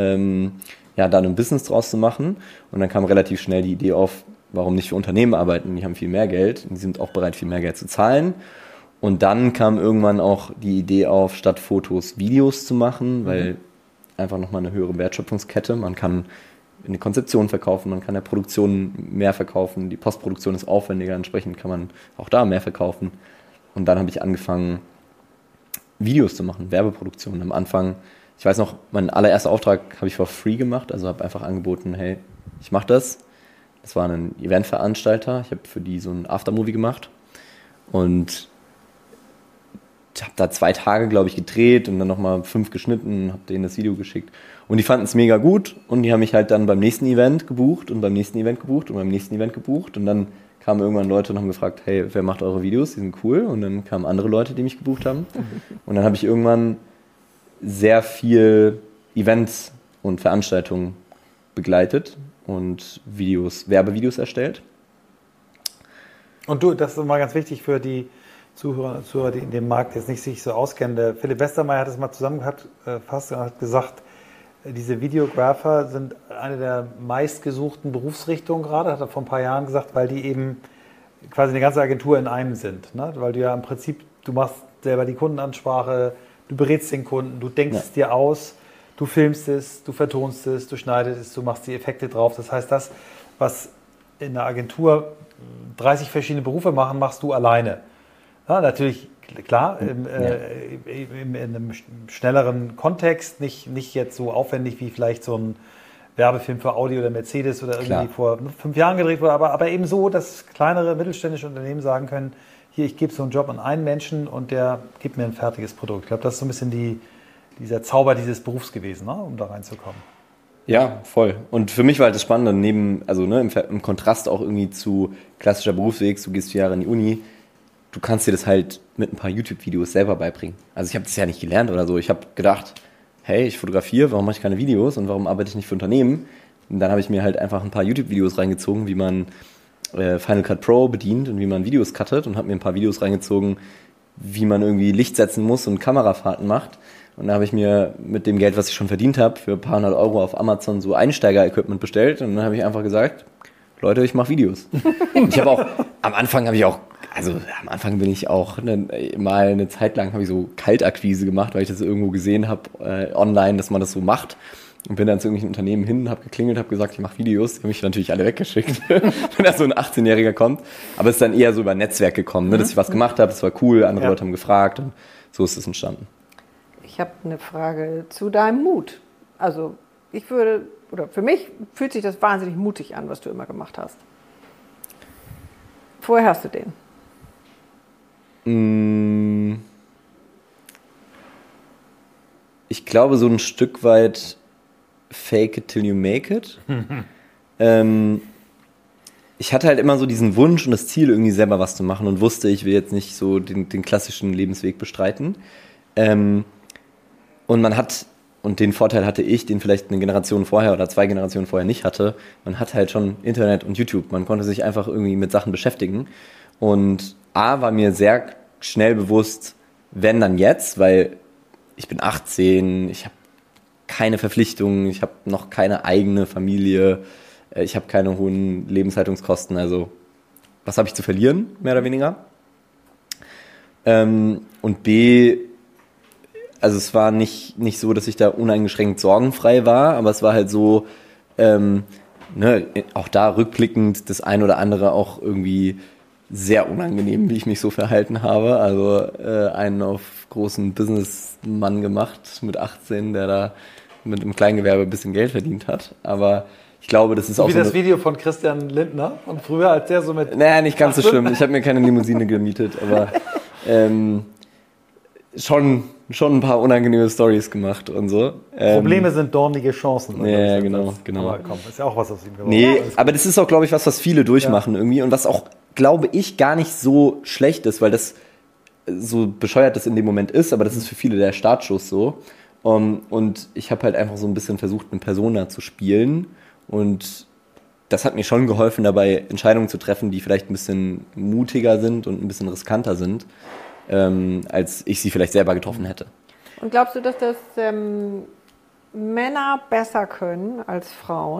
da ein Business draus zu machen? Und dann kam relativ schnell die Idee auf, warum nicht für Unternehmen arbeiten? Die haben viel mehr Geld und die sind auch bereit, viel mehr Geld zu zahlen. Und dann kam irgendwann auch die Idee auf, statt Fotos Videos zu machen, weil einfach nochmal eine höhere Wertschöpfungskette. Man kann eine Konzeption verkaufen, man kann der Produktion mehr verkaufen, die Postproduktion ist aufwendiger, entsprechend kann man auch da mehr verkaufen. Und dann habe ich angefangen, Videos zu machen, Werbeproduktionen. Am Anfang, ich weiß noch, mein allererster Auftrag habe ich for free gemacht, also habe einfach angeboten, hey, ich mache das. Das war ein Eventveranstalter, ich habe für die so ein Aftermovie gemacht und ich habe da 2 Tage, glaube ich, gedreht und dann nochmal 5 geschnitten, habe denen das Video geschickt. Und die fanden es mega gut und die haben mich halt dann beim nächsten Event gebucht und beim nächsten Event gebucht und beim nächsten Event gebucht. Und dann kamen irgendwann Leute und haben gefragt, hey, wer macht eure Videos? Die sind cool. Und dann kamen andere Leute, die mich gebucht haben. Und dann habe ich irgendwann sehr viel Events und Veranstaltungen begleitet und Werbevideos erstellt. Und das ist mal ganz wichtig für die Zuhörer, die in dem Markt jetzt nicht sich so auskennen. Der Philipp Westermeier hat es mal zusammengefasst und hat gesagt, diese Videographer sind eine der meistgesuchten Berufsrichtungen gerade, hat er vor ein paar Jahren gesagt, weil die eben quasi eine ganze Agentur in einem sind. Ne? Weil du ja im Prinzip, du machst selber die Kundenansprache, du berätst den Kunden, du denkst es dir aus, du filmst es, du vertonst es, du schneidest es, du machst die Effekte drauf. Das heißt, das, was in der Agentur 30 verschiedene Berufe machen, machst du alleine. Ja, natürlich, klar, in einem schnelleren Kontext, nicht jetzt so aufwendig wie vielleicht so ein Werbefilm für Audi oder Mercedes oder irgendwie vor 5 Jahren gedreht wurde, aber eben so, dass kleinere mittelständische Unternehmen sagen können, hier, ich gebe so einen Job an einen Menschen und der gibt mir ein fertiges Produkt. Ich glaube, das ist so ein bisschen dieser Zauber dieses Berufs gewesen, ne, um da reinzukommen. Ja, voll. Und für mich war halt das Spannende, im Kontrast auch irgendwie zu klassischer Berufsweg, du gehst 4 Jahre in die Uni, du kannst dir das halt mit ein paar YouTube-Videos selber beibringen. Also ich habe das ja nicht gelernt oder so. Ich habe gedacht, hey, ich fotografiere, warum mache ich keine Videos und warum arbeite ich nicht für Unternehmen? Und dann habe ich mir halt einfach ein paar YouTube-Videos reingezogen, wie man Final Cut Pro bedient und wie man Videos cuttet und habe mir ein paar Videos reingezogen, wie man irgendwie Licht setzen muss und Kamerafahrten macht. Und da habe ich mir mit dem Geld, was ich schon verdient habe, für ein paar 100 Euro auf Amazon so Einsteiger-Equipment bestellt. Und dann habe ich einfach gesagt, Leute, ich mache Videos. Und ich habe auch, am Anfang bin ich auch mal eine Zeit lang habe ich so Kaltakquise gemacht, weil ich das irgendwo gesehen habe, online, dass man das so macht. Und bin dann zu irgendwelchen Unternehmen hin, habe geklingelt, habe gesagt, ich mache Videos. Die haben mich natürlich alle weggeschickt, wenn da so ein 18-Jähriger kommt. Aber es ist dann eher so über Netzwerk gekommen, ne, dass ich was gemacht habe, es war cool, andere Leute haben gefragt und so ist es entstanden. Ich habe eine Frage zu deinem Mut. Also für mich fühlt sich das wahnsinnig mutig an, was du immer gemacht hast. Woher hast du den? Ich glaube, so ein Stück weit fake it till you make it. Ich hatte halt immer so diesen Wunsch und das Ziel, irgendwie selber was zu machen und wusste, ich will jetzt nicht so den klassischen Lebensweg bestreiten. Und man hat Und den Vorteil hatte ich, den vielleicht eine Generation vorher oder 2 Generationen vorher nicht hatte. Man hatte halt schon Internet und YouTube. Man konnte sich einfach irgendwie mit Sachen beschäftigen. Und A, war mir sehr schnell bewusst, wenn dann jetzt, weil ich bin 18, ich habe keine Verpflichtungen, ich habe noch keine eigene Familie, ich habe keine hohen Lebenshaltungskosten. Also was habe ich zu verlieren, mehr oder weniger? Und B, also es war nicht so, dass ich da uneingeschränkt sorgenfrei war, aber es war halt so, auch da rückblickend das ein oder andere auch irgendwie sehr unangenehm, wie ich mich so verhalten habe. Also einen auf großen Businessmann gemacht mit 18, der da mit dem Kleingewerbe ein bisschen Geld verdient hat. Aber ich glaube, das ist auch wie so das Video von Christian Lindner und früher, als der so mit... Naja, nicht ganz so schlimm. Ich habe mir keine Limousine gemietet, aber schon ein paar unangenehme Storys gemacht und so. Probleme sind dornige Chancen. Ja, genau. Aber komm, ist ja auch was aus ihm geworden. Nee, aber das ist auch, glaube ich, was viele durchmachen irgendwie und was auch, glaube ich, gar nicht so schlecht ist, weil das so bescheuert das in dem Moment ist, aber das ist für viele der Startschuss so. Und ich habe halt einfach so ein bisschen versucht, eine Persona zu spielen und das hat mir schon geholfen, dabei Entscheidungen zu treffen, die vielleicht ein bisschen mutiger sind und ein bisschen riskanter sind, als ich sie vielleicht selber getroffen hätte. Und glaubst du, dass das Männer besser können als Frauen?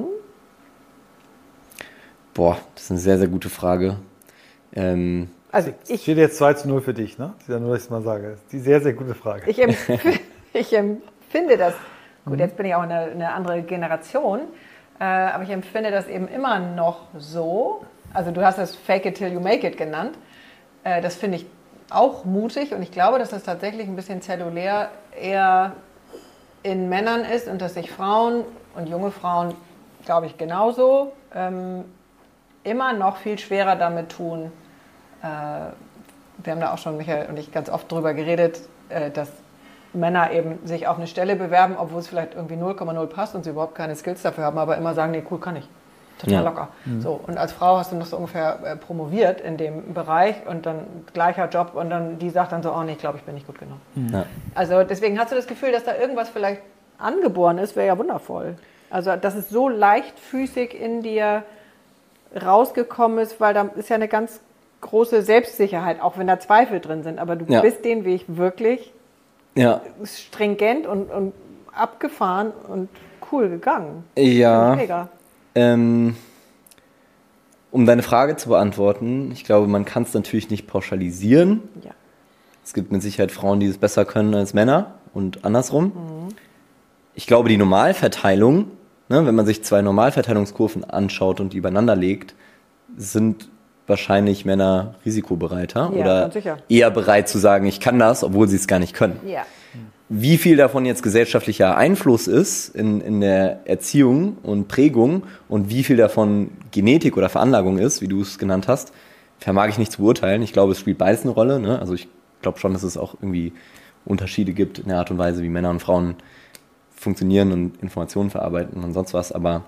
Boah, das ist eine sehr, sehr gute Frage. Also Es steht jetzt 2:0 für dich, ne? Nur, dass ich es mal sage. Das ist die sehr, sehr gute Frage. Ich empfinde das, gut, jetzt bin ich auch eine andere Generation, aber ich empfinde das eben immer noch so, also du hast das Fake it till you make it genannt, das finde ich auch mutig und ich glaube, dass das tatsächlich ein bisschen zellulär eher in Männern ist und dass sich Frauen und junge Frauen, glaube ich, genauso immer noch viel schwerer damit tun. Wir haben da auch schon, Michael und ich, ganz oft drüber geredet, dass Männer eben sich auf eine Stelle bewerben, obwohl es vielleicht irgendwie 0,0 passt und sie überhaupt keine Skills dafür haben, aber immer sagen, nee, cool, kann ich. Total locker. So, und als Frau hast du noch so ungefähr promoviert in dem Bereich und dann gleicher Job und dann die sagt dann so, oh nee, ich glaube, ich bin nicht gut genug. Ja. Also deswegen hast du das Gefühl, dass da irgendwas vielleicht angeboren ist, wäre ja wundervoll. Also dass es so leichtfüßig in dir rausgekommen ist, weil da ist ja eine ganz große Selbstsicherheit, auch wenn da Zweifel drin sind, aber du bist den Weg wirklich stringent und abgefahren und cool gegangen. Ja. Mega. Um deine Frage zu beantworten, ich glaube, man kann es natürlich nicht pauschalisieren. Ja. Es gibt mit Sicherheit Frauen, die es besser können als Männer und andersrum. Mhm. Ich glaube, die Normalverteilung, ne, wenn man sich 2 Normalverteilungskurven anschaut und die übereinander legt, sind wahrscheinlich Männer risikobereiter oder eher bereit zu sagen, ich kann das, obwohl sie es gar nicht können. Ja. Wie viel davon jetzt gesellschaftlicher Einfluss ist in der Erziehung und Prägung und wie viel davon Genetik oder Veranlagung ist, wie du es genannt hast, vermag ich nicht zu beurteilen. Ich glaube, es spielt beides eine Rolle. Ne? Also ich glaube schon, dass es auch irgendwie Unterschiede gibt in der Art und Weise, wie Männer und Frauen funktionieren und Informationen verarbeiten und sonst was. Aber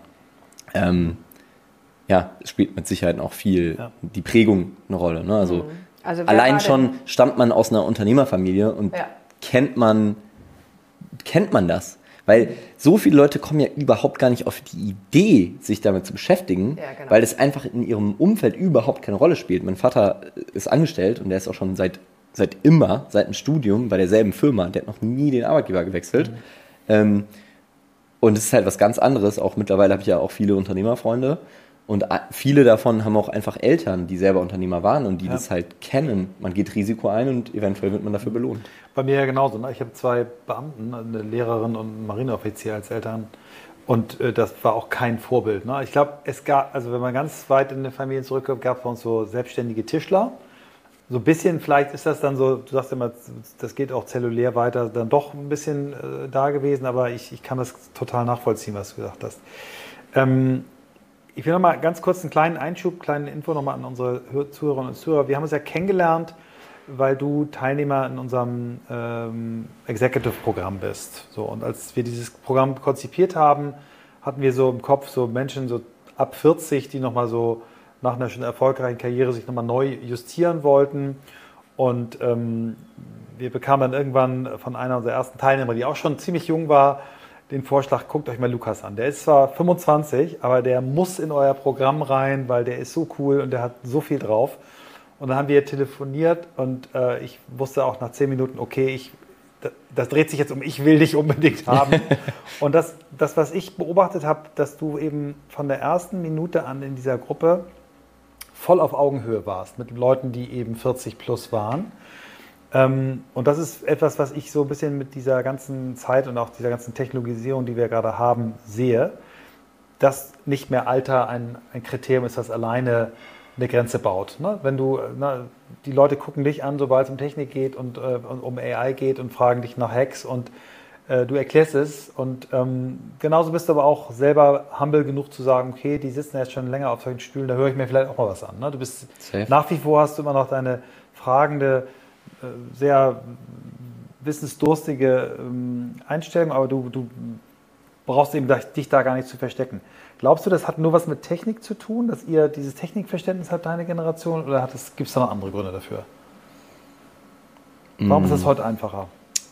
es spielt mit Sicherheit auch viel die Prägung eine Rolle. Ne? Also allein schon stammt man aus einer Unternehmerfamilie und kennt man das? Weil so viele Leute kommen ja überhaupt gar nicht auf die Idee, sich damit zu beschäftigen, weil es einfach in ihrem Umfeld überhaupt keine Rolle spielt. Mein Vater ist angestellt und der ist auch schon seit dem Studium bei derselben Firma, der hat noch nie den Arbeitgeber gewechselt. Und es ist halt was ganz anderes. Auch mittlerweile habe ich ja auch viele Unternehmerfreunde und viele davon haben auch einfach Eltern, die selber Unternehmer waren und die das halt kennen. Man geht Risiko ein und eventuell wird man dafür belohnt. Bei mir ja genauso. Ne? Ich habe 2 Beamten, eine Lehrerin und einen Marineoffizier als Eltern. Und das war auch kein Vorbild. Ne? Ich glaube, also wenn man ganz weit in die Familie zurückkommt, gab es bei uns so selbstständige Tischler. So ein bisschen, vielleicht ist das dann so, du sagst immer, das geht auch zellulär weiter, dann doch ein bisschen da gewesen, aber ich kann das total nachvollziehen, was du gesagt hast. Ich will noch mal ganz kurz einen kleinen Einschub, kleine Info nochmal an unsere Zuhörerinnen und Zuhörer. Wir haben uns ja kennengelernt, weil du Teilnehmer in unserem Executive-Programm bist. So, und als wir dieses Programm konzipiert haben, hatten wir so im Kopf so Menschen so ab 40, die nochmal so nach einer schon erfolgreichen Karriere sich nochmal neu justieren wollten. Und wir bekamen dann irgendwann von einer unserer ersten Teilnehmer, die auch schon ziemlich jung war, den Vorschlag, guckt euch mal Lukas an. Der ist zwar 25, aber der muss in euer Programm rein, weil der ist so cool und der hat so viel drauf. Und dann haben wir telefoniert und ich wusste auch nach 10 Minuten, okay, das dreht sich jetzt um, ich will dich unbedingt haben. Und das, was ich beobachtet habe, dass du eben von der ersten Minute an in dieser Gruppe voll auf Augenhöhe warst mit Leuten, die eben 40 plus waren. Und das ist etwas, was ich so ein bisschen mit dieser ganzen Zeit und auch dieser ganzen Technologisierung, die wir gerade haben, sehe, dass nicht mehr Alter ein Kriterium ist, das alleine eine Grenze baut. Ne? Wenn du, die Leute gucken dich an, sobald es um Technik geht und um AI geht und fragen dich nach Hacks und du erklärst es. Und genauso bist du aber auch selber humble genug zu sagen, okay, die sitzen jetzt schon länger auf solchen Stühlen, da höre ich mir vielleicht auch mal was an. Ne? Du bist nach wie vor, hast du immer noch deine fragende, sehr wissensdurstige Einstellung, aber du brauchst eben dich da gar nicht zu verstecken. Glaubst du, das hat nur was mit Technik zu tun, dass ihr dieses Technikverständnis habt, deine Generation, oder gibt es da noch andere Gründe dafür? Warum ist das heute einfacher?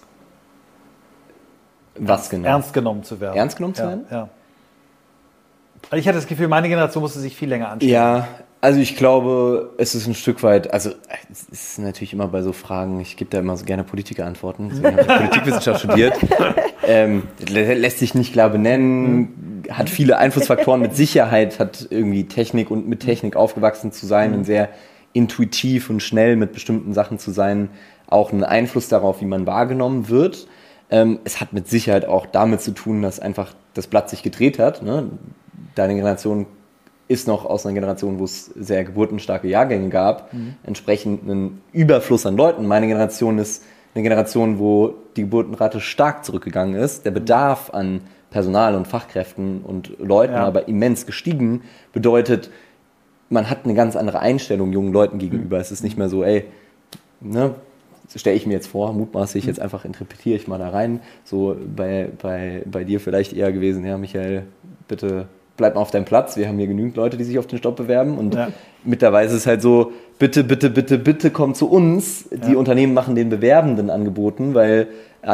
Was genau? Ernst genommen zu werden. Ernst genommen zu werden? Ja. Ich hatte das Gefühl, meine Generation musste sich viel länger anstrengen. Ja, also ich glaube, es ist ein Stück weit, also es ist natürlich immer bei so Fragen, ich gebe da immer so gerne Politikerantworten, deswegen habe ich Politikwissenschaft studiert. Lässt sich nicht klar benennen, hat viele Einflussfaktoren, mit Sicherheit hat irgendwie Technik und mit Technik aufgewachsen zu sein und sehr intuitiv und schnell mit bestimmten Sachen zu sein, auch einen Einfluss darauf, wie man wahrgenommen wird. Es hat mit Sicherheit auch damit zu tun, dass einfach das Blatt sich gedreht hat. Ne? Deine Generation ist noch aus einer Generation, wo es sehr geburtenstarke Jahrgänge gab, entsprechend einen Überfluss an Leuten. Meine Generation ist eine Generation, wo die Geburtenrate stark zurückgegangen ist. Der Bedarf an Personal und Fachkräften und Leuten aber immens gestiegen. Bedeutet, man hat eine ganz andere Einstellung jungen Leuten gegenüber. Es ist nicht mehr so, stelle ich mir jetzt vor, mutmaßlich, jetzt einfach interpretiere ich mal da rein. So bei dir vielleicht eher gewesen, ja, Michael, bitte bleib mal auf deinem Platz, wir haben hier genügend Leute, die sich auf den Job bewerben und mittlerweile ist es halt so, bitte, bitte, bitte, bitte komm zu uns. Die Unternehmen machen den Bewerbenden Angebote, weil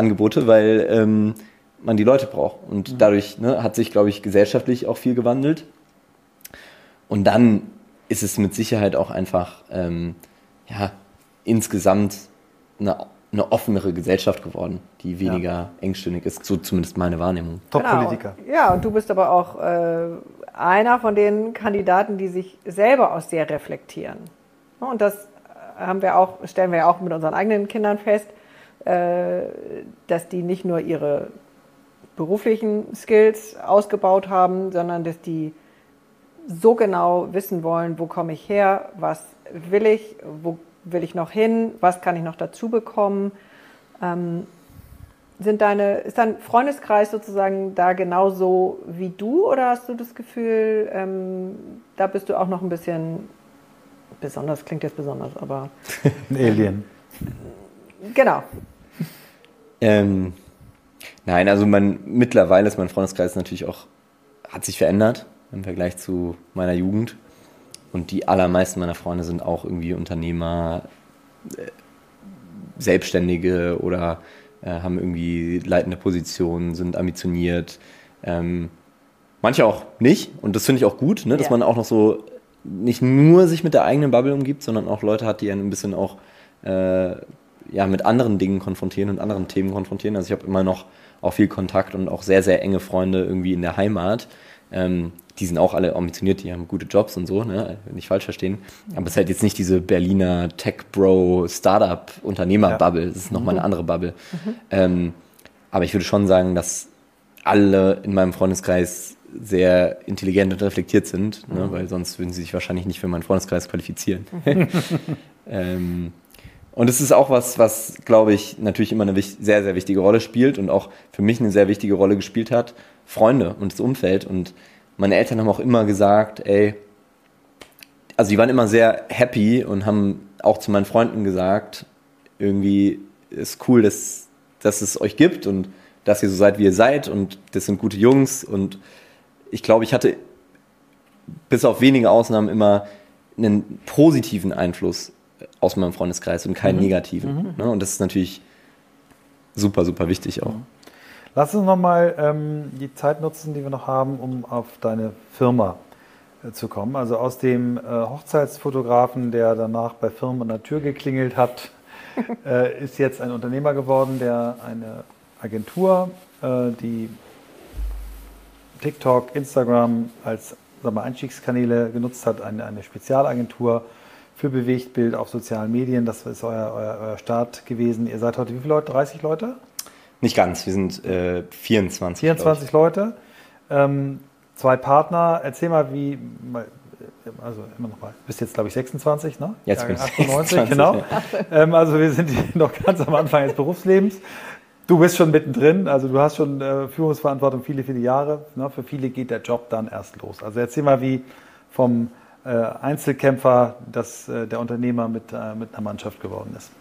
man die Leute braucht und dadurch hat sich, glaube ich, gesellschaftlich auch viel gewandelt und dann ist es mit Sicherheit auch einfach insgesamt eine offenere Gesellschaft geworden, die weniger engstirnig ist, so zumindest meine Wahrnehmung. Top-Politiker. Genau. Ja, und du bist aber auch einer von den Kandidaten, die sich selber auch sehr reflektieren. Und das stellen wir auch mit unseren eigenen Kindern fest, dass die nicht nur ihre beruflichen Skills ausgebaut haben, sondern dass die so genau wissen wollen, wo komme ich her, was will ich, wo will ich noch hin, was kann ich noch dazu bekommen. Ist dein Freundeskreis sozusagen da genauso wie du oder hast du das Gefühl, da bist du auch noch ein bisschen besonders, klingt jetzt besonders, aber... Ein Alien. Genau. Nein, also mittlerweile ist mein Freundeskreis natürlich auch, hat sich verändert im Vergleich zu meiner Jugend. Und die allermeisten meiner Freunde sind auch irgendwie Unternehmer, Selbstständige oder haben irgendwie leitende Positionen, sind ambitioniert. Manche auch nicht. Und das finde ich auch gut, ne? Dass man auch noch so nicht nur sich mit der eigenen Bubble umgibt, sondern auch Leute hat, die einen ein bisschen auch mit anderen Dingen konfrontieren und anderen Themen konfrontieren. Also ich habe immer noch auch viel Kontakt und auch sehr, sehr enge Freunde irgendwie in der Heimat. Die sind auch alle ambitioniert, die haben gute Jobs und so, ne? Nicht falsch verstehen. Aber es ist halt jetzt nicht diese Berliner Tech-Bro-Startup-Unternehmer-Bubble. Das ist nochmal eine andere Bubble. Aber ich würde schon sagen, dass alle in meinem Freundeskreis sehr intelligent und reflektiert sind, ne? Weil sonst würden sie sich wahrscheinlich nicht für meinen Freundeskreis qualifizieren. Und es ist auch was, glaube ich, natürlich immer eine sehr, sehr wichtige Rolle spielt und auch für mich eine sehr wichtige Rolle gespielt hat. Freunde und das Umfeld. Und meine Eltern haben auch immer gesagt, also die waren immer sehr happy und haben auch zu meinen Freunden gesagt, irgendwie ist cool, dass es euch gibt und dass ihr so seid, wie ihr seid und das sind gute Jungs. Und ich glaube, ich hatte bis auf wenige Ausnahmen immer einen positiven Einfluss aus meinem Freundeskreis und keinen negativen. Ne? Und das ist natürlich super, super wichtig auch. Lass uns nochmal die Zeit nutzen, die wir noch haben, um auf deine Firma zu kommen. Also aus dem Hochzeitsfotografen, der danach bei Firmen an der Tür geklingelt hat, ist jetzt ein Unternehmer geworden, der eine Agentur, die TikTok, Instagram als Einstiegskanäle genutzt hat, eine Spezialagentur für Bewegtbild auf sozialen Medien. Das ist euer Start gewesen. Ihr seid heute wie viele Leute? 30 Leute? Nicht ganz, wir sind 24. 24 Leute. 2 Partner. Erzähl mal, also immer noch mal, du bist jetzt glaube ich 26, ne? Jetzt bin ich 98, genau. Ja. Also wir sind noch ganz am Anfang des Berufslebens. Du bist schon mittendrin, also du hast schon Führungsverantwortung viele, viele Jahre. Ne? Für viele geht der Job dann erst los. Also erzähl mal, wie vom Einzelkämpfer der Unternehmer mit einer Mannschaft geworden ist.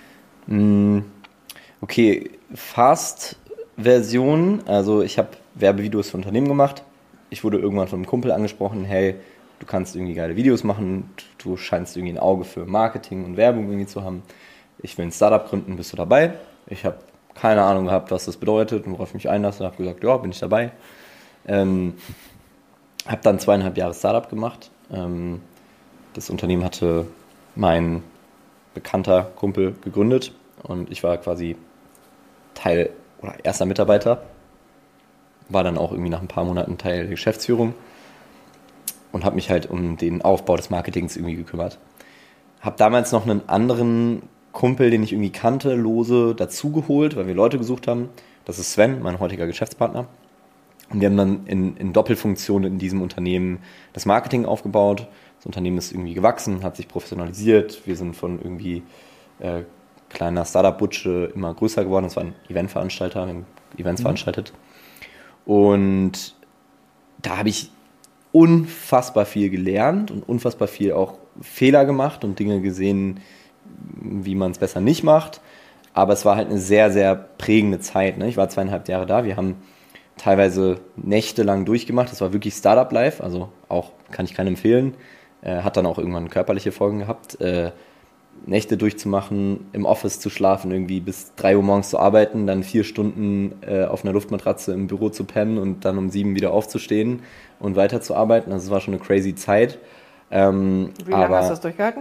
Okay, Fast-Version. Also ich habe Werbevideos für Unternehmen gemacht. Ich wurde irgendwann von einem Kumpel angesprochen, hey, du kannst irgendwie geile Videos machen, du scheinst irgendwie ein Auge für Marketing und Werbung irgendwie zu haben. Ich will ein Startup gründen, bist du dabei? Ich habe keine Ahnung gehabt, was das bedeutet und worauf ich mich einlasse. Habe gesagt, ja, bin ich dabei. Habe dann 2,5 Jahre Startup gemacht. Das Unternehmen hatte mein bekannter Kumpel gegründet und ich war quasi Teil oder erster Mitarbeiter. War dann auch irgendwie nach ein paar Monaten Teil der Geschäftsführung und habe mich halt um den Aufbau des Marketings irgendwie gekümmert. Habe damals noch einen anderen Kumpel, den ich irgendwie kannte, lose dazugeholt, weil wir Leute gesucht haben. Das ist Sven, mein heutiger Geschäftspartner. Und wir haben dann in Doppelfunktion in diesem Unternehmen das Marketing aufgebaut. Das Unternehmen ist irgendwie gewachsen, hat sich professionalisiert. Wir sind von irgendwie kleiner Startup-Butsche immer größer geworden. Das war ein Eventveranstalter, wir haben Events veranstaltet. Und da habe ich unfassbar viel gelernt und unfassbar viel auch Fehler gemacht und Dinge gesehen, wie man es besser nicht macht. Aber es war halt eine sehr, sehr prägende Zeit. Ne? Ich war 2,5 Jahre da. Wir haben teilweise nächtelang durchgemacht. Das war wirklich Startup-Life. Also auch kann ich keinem empfehlen. Hat dann auch irgendwann körperliche Folgen gehabt. Nächte durchzumachen, im Office zu schlafen, irgendwie bis 3 Uhr morgens zu arbeiten, dann 4 Stunden auf einer Luftmatratze im Büro zu pennen und dann um 7 wieder aufzustehen und weiterzuarbeiten. Also es war schon eine crazy Zeit. Wie lange hast du das durchgehalten?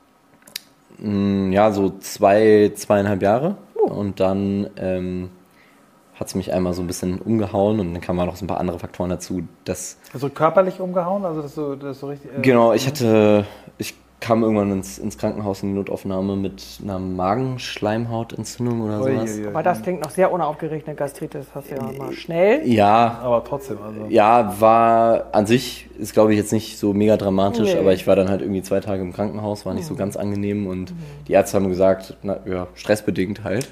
Ja, so 2,5 Jahre. Und dann hat es mich einmal so ein bisschen umgehauen und dann kamen noch so ein paar andere Faktoren dazu. Also körperlich umgehauen? Also das so richtig? Genau, ich kam irgendwann ins Krankenhaus in die Notaufnahme mit einer Magenschleimhautentzündung oder sowas. Aber das klingt noch sehr unaufgeregt, eine Gastritis hast du ja mal schnell. Ja, aber trotzdem. Also. Ja, war an sich, ist glaube ich jetzt nicht so mega dramatisch, aber ich war dann halt irgendwie 2 Tage im Krankenhaus, war nicht so ganz angenehm und die Ärzte haben gesagt, stressbedingt halt,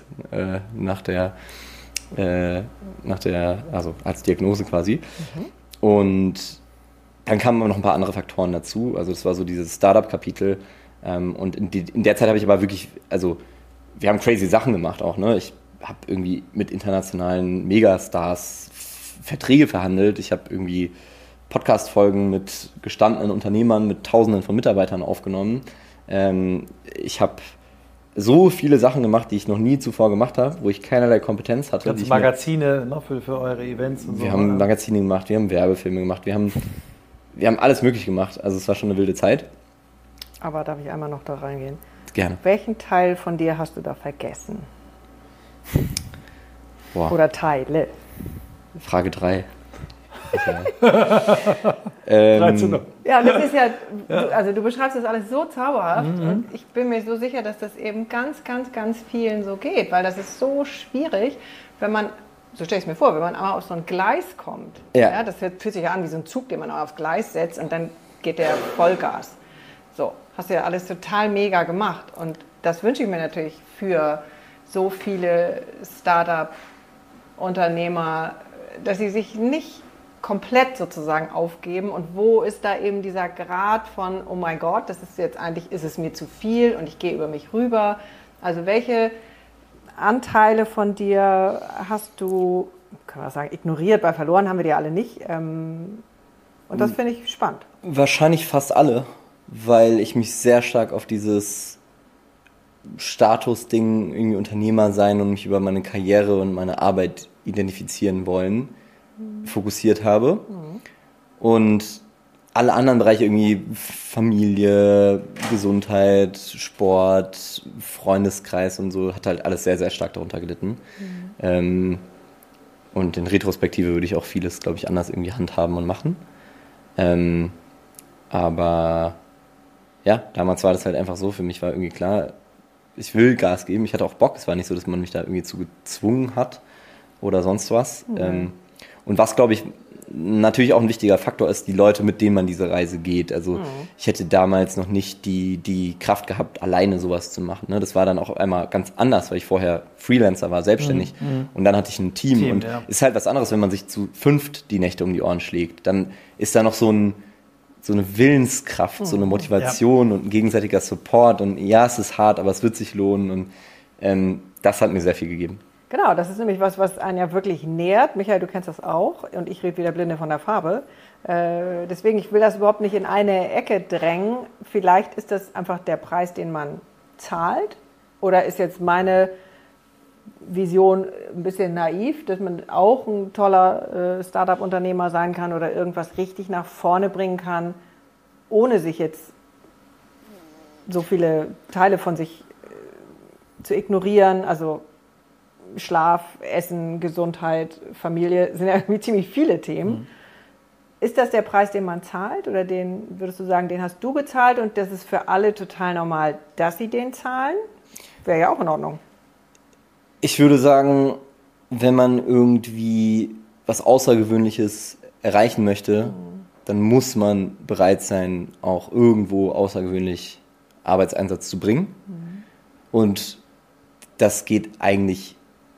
also als Diagnose quasi. Und dann kamen noch ein paar andere Faktoren dazu. Also das war so dieses Startup-Kapitel. Und in der Zeit habe ich aber wirklich, also wir haben crazy Sachen gemacht auch. Ne? Ich habe irgendwie mit internationalen Megastars Verträge verhandelt. Ich habe irgendwie Podcast-Folgen mit gestandenen Unternehmern, mit Tausenden von Mitarbeitern aufgenommen. Ich habe so viele Sachen gemacht, die ich noch nie zuvor gemacht habe, wo ich keinerlei Kompetenz hatte. Ganze Magazine für eure Events und so. Wir haben Magazine gemacht, wir haben Werbefilme gemacht, wir haben alles möglich gemacht. Also es war schon eine wilde Zeit. Aber darf ich einmal noch da reingehen? Gerne. Welchen Teil von dir hast du da vergessen? Boah. Oder Teile? Frage 3. Okay. 13 noch. Ja, das ist ja, also du beschreibst das alles so zauberhaft und ich bin mir so sicher, dass das eben ganz, ganz, ganz vielen so geht, weil das ist so schwierig, wenn man, so stelle ich es mir vor, wenn man einmal auf so ein Gleis kommt. Ja, das fühlt sich ja an wie so ein Zug, den man aufs Gleis setzt und dann geht der Vollgas. So, hast du ja alles total mega gemacht und das wünsche ich mir natürlich für so viele Startup-Unternehmer, dass sie sich nicht komplett sozusagen aufgeben und wo ist da eben dieser Grad von, oh mein Gott, das ist jetzt eigentlich, ist es mir zu viel und ich gehe über mich rüber. Also welche Anteile von dir hast du, kann man sagen, ignoriert, weil verloren haben wir die alle nicht. Und das finde ich spannend. Wahrscheinlich fast alle, weil ich mich sehr stark auf dieses Statusding, irgendwie Unternehmer sein und mich über meine Karriere und meine Arbeit identifizieren wollen, fokussiert habe. Und alle anderen Bereiche irgendwie Familie, Gesundheit, Sport, Freundeskreis und so, hat halt alles sehr, sehr stark darunter gelitten. Und in Retrospektive würde ich auch vieles, glaube ich, anders irgendwie handhaben und machen. Aber ja, damals war das halt einfach so, für mich war irgendwie klar, ich will Gas geben, ich hatte auch Bock, es war nicht so, dass man mich da irgendwie zu gezwungen hat oder sonst was. Und was, glaube ich, natürlich auch ein wichtiger Faktor ist, die Leute, mit denen man diese Reise geht. Also ich hätte damals noch nicht die Kraft gehabt, alleine sowas zu machen. Ne? Das war dann auch einmal ganz anders, weil ich vorher Freelancer war, selbstständig. Und dann hatte ich ein Team. Und ist halt was anderes, wenn man sich zu 5 die Nächte um die Ohren schlägt. Dann ist da noch so eine Willenskraft, so eine Motivation und ein gegenseitiger Support. Und ja, es ist hart, aber es wird sich lohnen. Und das hat mir sehr viel gegeben. Genau, das ist nämlich was einen ja wirklich nährt. Michael, du kennst das auch. Und ich rede wieder Blinde von der Farbe. Deswegen, ich will das überhaupt nicht in eine Ecke drängen. Vielleicht ist das einfach der Preis, den man zahlt. Oder ist jetzt meine Vision ein bisschen naiv, dass man auch ein toller Startup-Unternehmer sein kann oder irgendwas richtig nach vorne bringen kann, ohne sich jetzt so viele Teile von sich zu ignorieren. Also Schlaf, Essen, Gesundheit, Familie sind ja irgendwie ziemlich viele Themen. Ist das der Preis, den man zahlt oder würdest du sagen, den hast du gezahlt und das ist für alle total normal, dass sie den zahlen? Wäre ja auch in Ordnung. Ich würde sagen, wenn man irgendwie was Außergewöhnliches erreichen möchte, dann muss man bereit sein, auch irgendwo außergewöhnlich Arbeitseinsatz zu bringen. Und das geht eigentlich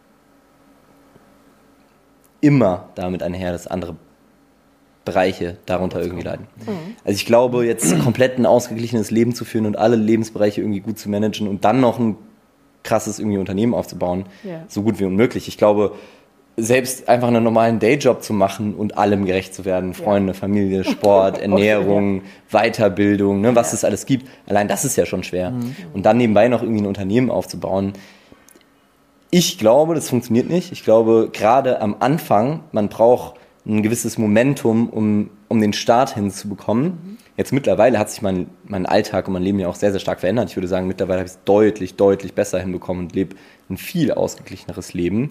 immer damit einher, dass andere Bereiche darunter irgendwie leiden. Also ich glaube, jetzt komplett ein ausgeglichenes Leben zu führen und alle Lebensbereiche irgendwie gut zu managen und dann noch ein krasses irgendwie Unternehmen aufzubauen, so gut wie unmöglich. Ich glaube, selbst einfach einen normalen Dayjob zu machen und allem gerecht zu werden, Freunde, Familie, Sport, Ernährung, Weiterbildung, ne, was es alles gibt, allein das ist ja schon schwer. Und dann nebenbei noch irgendwie ein Unternehmen aufzubauen. Ich glaube, das funktioniert nicht. Ich glaube, gerade am Anfang, man braucht ein gewisses Momentum, um den Start hinzubekommen. Jetzt mittlerweile hat sich mein Alltag und mein Leben ja auch sehr, sehr stark verändert. Ich würde sagen, mittlerweile habe ich es deutlich, deutlich besser hinbekommen und lebe ein viel ausgeglicheneres Leben.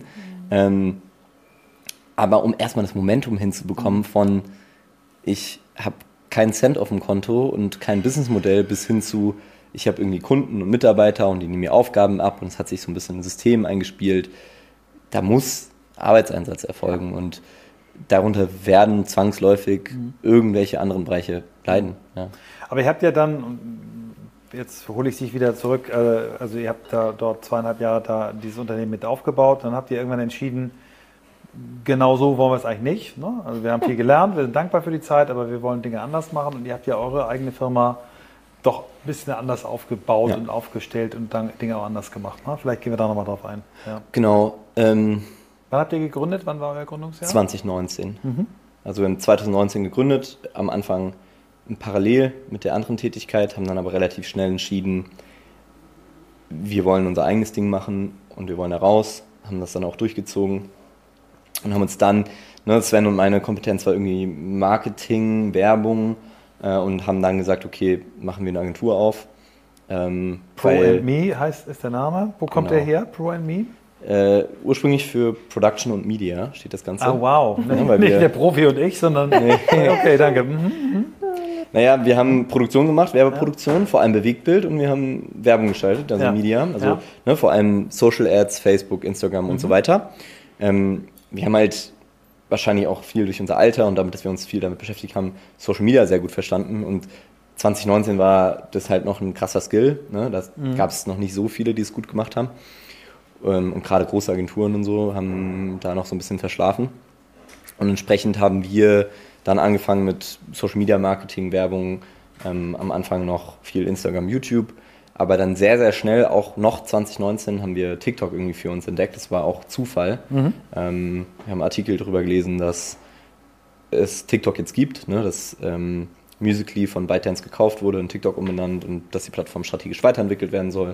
Aber um erstmal das Momentum hinzubekommen von, ich habe keinen Cent auf dem Konto und kein Businessmodell bis hin zu, ich habe irgendwie Kunden und Mitarbeiter und die nehmen mir Aufgaben ab und es hat sich so ein bisschen ein System eingespielt. Da muss Arbeitseinsatz erfolgen und darunter werden zwangsläufig irgendwelche anderen Bereiche leiden. Ja. Aber ihr habt ja dann, jetzt hole ich dich wieder zurück, also ihr habt da dort 2,5 Jahre da dieses Unternehmen mit aufgebaut, dann habt ihr irgendwann entschieden, genau so wollen wir es eigentlich nicht. Ne? Also wir haben viel gelernt, wir sind dankbar für die Zeit, aber wir wollen Dinge anders machen und ihr habt ja eure eigene Firma doch ein bisschen anders aufgebaut und aufgestellt und dann Dinge auch anders gemacht. Ne? Vielleicht gehen wir da nochmal drauf ein. Ja. Genau. Wann habt ihr gegründet? Wann war euer Gründungsjahr? 2019. Also wir haben 2019 gegründet, am Anfang parallel mit der anderen Tätigkeit, haben dann aber relativ schnell entschieden, wir wollen unser eigenes Ding machen und wir wollen da raus, haben das dann auch durchgezogen und haben uns dann, Sven und meine Kompetenz war irgendwie Marketing, Werbung, und haben dann gesagt, okay, machen wir eine Agentur auf. Pro&Me ist der Name. Wo kommt der her, Pro&Me? Ursprünglich für Production und Media steht das Ganze. Ah, wow. Ja, nicht der Profi und ich, sondern... Okay, danke. Naja, wir haben Produktion gemacht, Werbeproduktion, vor allem Bewegtbild und wir haben Werbung gestaltet, also Media. Also vor allem Social Ads, Facebook, Instagram und so weiter. Wir haben halt wahrscheinlich auch viel durch unser Alter und damit, dass wir uns viel damit beschäftigt haben, Social Media sehr gut verstanden und 2019 war das halt noch ein krasser Skill, ne? Da gab es noch nicht so viele, die es gut gemacht haben und gerade große Agenturen und so haben da noch so ein bisschen verschlafen und entsprechend haben wir dann angefangen mit Social Media Marketing, Werbung, am Anfang noch viel Instagram, YouTube, aber dann sehr, sehr schnell, auch noch 2019, haben wir TikTok irgendwie für uns entdeckt. Das war auch Zufall. Wir haben einen Artikel darüber gelesen, dass es TikTok jetzt gibt, ne? Dass Musical.ly von ByteDance gekauft wurde, in TikTok umbenannt und dass die Plattform strategisch weiterentwickelt werden soll.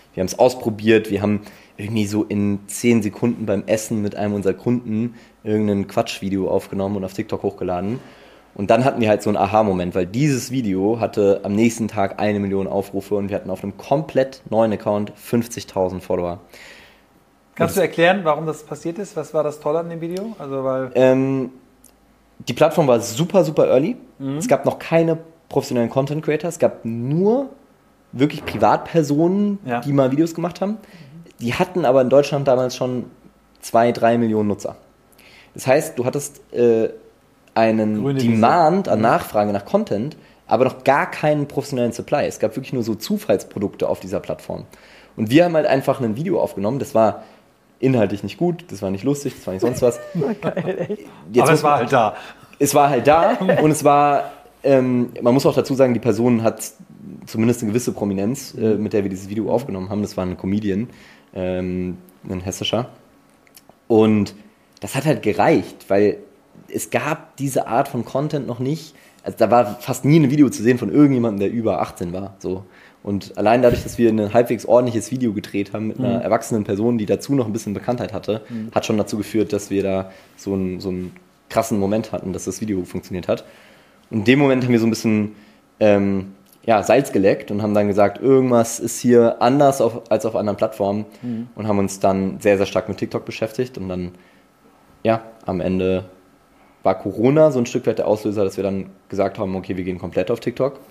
Wir haben es ausprobiert, wir haben irgendwie so in 10 Sekunden beim Essen mit einem unserer Kunden irgendein Quatschvideo aufgenommen und auf TikTok hochgeladen. Und dann hatten wir halt so einen Aha-Moment, weil dieses Video hatte am nächsten Tag 1 Million Aufrufe und wir hatten auf einem komplett neuen Account 50.000 Follower. Kannst du erklären, warum das passiert ist? Was war das Tolle an dem Video? Also, weil die Plattform war super, super early. Es gab noch keine professionellen Content Creator. Es gab nur wirklich Privatpersonen, die mal Videos gemacht haben. Die hatten aber in Deutschland damals schon 2-3 Millionen Nutzer. Das heißt, du hattest einen Grüne Demand an Nachfrage nach Content, aber noch gar keinen professionellen Supply. Es gab wirklich nur so Zufallsprodukte auf dieser Plattform. Und wir haben halt einfach ein Video aufgenommen, das war inhaltlich nicht gut, das war nicht lustig, das war nicht sonst was. aber es war halt da. Es war halt da und es war, man muss auch dazu sagen, die Person hat zumindest eine gewisse Prominenz, mit der wir dieses Video aufgenommen haben. Das war ein Comedian, ein hessischer. Und das hat halt gereicht, weil es gab diese Art von Content noch nicht. Also da war fast nie ein Video zu sehen von irgendjemandem, der über 18 war. So. Und allein dadurch, dass wir ein halbwegs ordentliches Video gedreht haben mit einer erwachsenen Person, die dazu noch ein bisschen Bekanntheit hatte, hat schon dazu geführt, dass wir da so einen krassen Moment hatten, dass das Video funktioniert hat. Und in dem Moment haben wir so ein bisschen Salz geleckt und haben dann gesagt, irgendwas ist hier anders als auf anderen Plattformen und haben uns dann sehr, sehr stark mit TikTok beschäftigt. Und dann, am Ende war Corona so ein Stück weit der Auslöser, dass wir dann gesagt haben, okay, wir gehen komplett auf TikTok.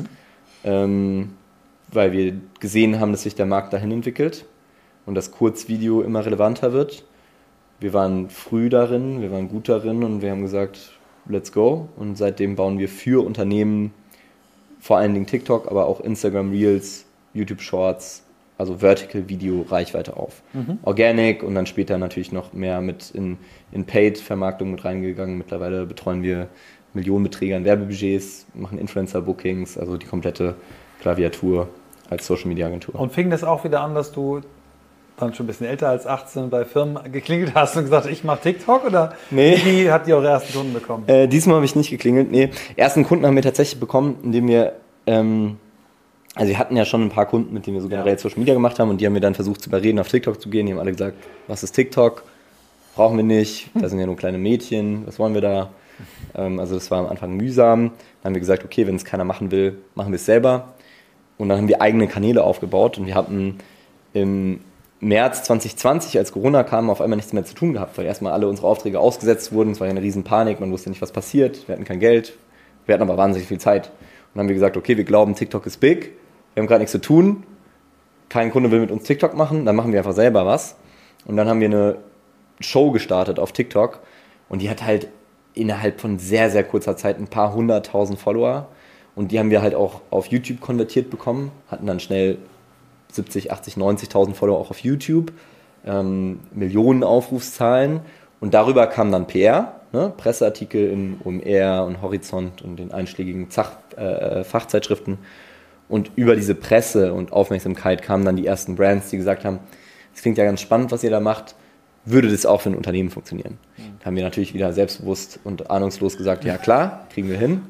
Weil wir gesehen haben, dass sich der Markt dahin entwickelt und das Kurzvideo immer relevanter wird. Wir waren früh darin, wir waren gut darin und wir haben gesagt, let's go. Und seitdem bauen wir für Unternehmen vor allen Dingen TikTok, aber auch Instagram Reels, YouTube Shorts, also Vertical Video Reichweite auf. Organic und dann später natürlich noch mehr mit in Paid-Vermarktung mit reingegangen. Mittlerweile betreuen wir Millionenbeträge an Werbebudgets, machen Influencer-Bookings, also die komplette Klaviatur als Social-Media-Agentur. Und fing das auch wieder an, dass du dann schon ein bisschen älter als 18 bei Firmen geklingelt hast und gesagt, ich mache TikTok? Oder wie hat ihr eure ersten Kunden bekommen? Diesmal habe ich nicht geklingelt, nee. Ersten Kunden haben wir tatsächlich bekommen, indem wir, also wir hatten ja schon ein paar Kunden, mit denen wir so generell Social-Media gemacht haben und die haben wir dann versucht zu überreden, auf TikTok zu gehen. Die haben alle gesagt, was ist TikTok? Brauchen wir nicht, da sind ja nur kleine Mädchen, was wollen wir da? Also das war am Anfang mühsam. Dann haben wir gesagt, okay, wenn es keiner machen will, machen wir es selber. Und dann haben wir eigene Kanäle aufgebaut und wir hatten im März 2020, als Corona kam, auf einmal nichts mehr zu tun gehabt, weil erstmal alle unsere Aufträge ausgesetzt wurden. Es war ja eine riesen Panik, man wusste nicht, was passiert. Wir hatten kein Geld, wir hatten aber wahnsinnig viel Zeit. Und dann haben wir gesagt, okay, wir glauben, TikTok ist big, wir haben gerade nichts zu tun, kein Kunde will mit uns TikTok machen, dann machen wir einfach selber was. Und dann haben wir eine Show gestartet auf TikTok und die hat halt innerhalb von sehr, sehr kurzer Zeit ein paar 100.000 Follower. Und die haben wir halt auch auf YouTube konvertiert bekommen, hatten dann schnell 70, 80, 90.000 Follower auch auf YouTube, Millionen Aufrufszahlen und darüber kam dann PR, Presseartikel in OMR und Horizont und den einschlägigen Fachzeitschriften und über diese Presse und Aufmerksamkeit kamen dann die ersten Brands, die gesagt haben, es klingt ja ganz spannend, was ihr da macht, würde das auch für ein Unternehmen funktionieren? Da haben wir natürlich wieder selbstbewusst und ahnungslos gesagt, ja klar, kriegen wir hin.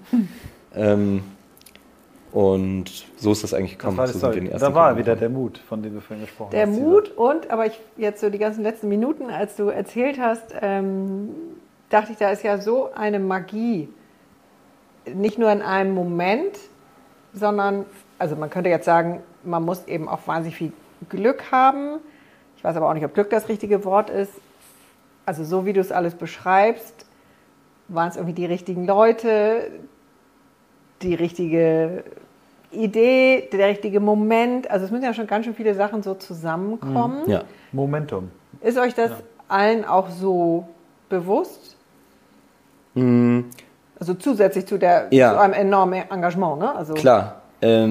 Und so ist das eigentlich gekommen. Da war wieder der Mut, von dem du vorhin gesprochen hast. Der Mut aber ich jetzt so die ganzen letzten Minuten, als du erzählt hast, dachte ich, da ist ja so eine Magie. Nicht nur in einem Moment, sondern, also man könnte jetzt sagen, man muss eben auch wahnsinnig viel Glück haben. Ich weiß aber auch nicht, ob Glück das richtige Wort ist. Also so wie du es alles beschreibst, waren es irgendwie die richtigen Leute, die richtige Idee, der richtige Moment. Also es müssen ja schon ganz schön viele Sachen so zusammenkommen. Ja. Momentum. Ist euch das allen auch so bewusst? Also zusätzlich zu einem enormen Engagement, ne? Also klar.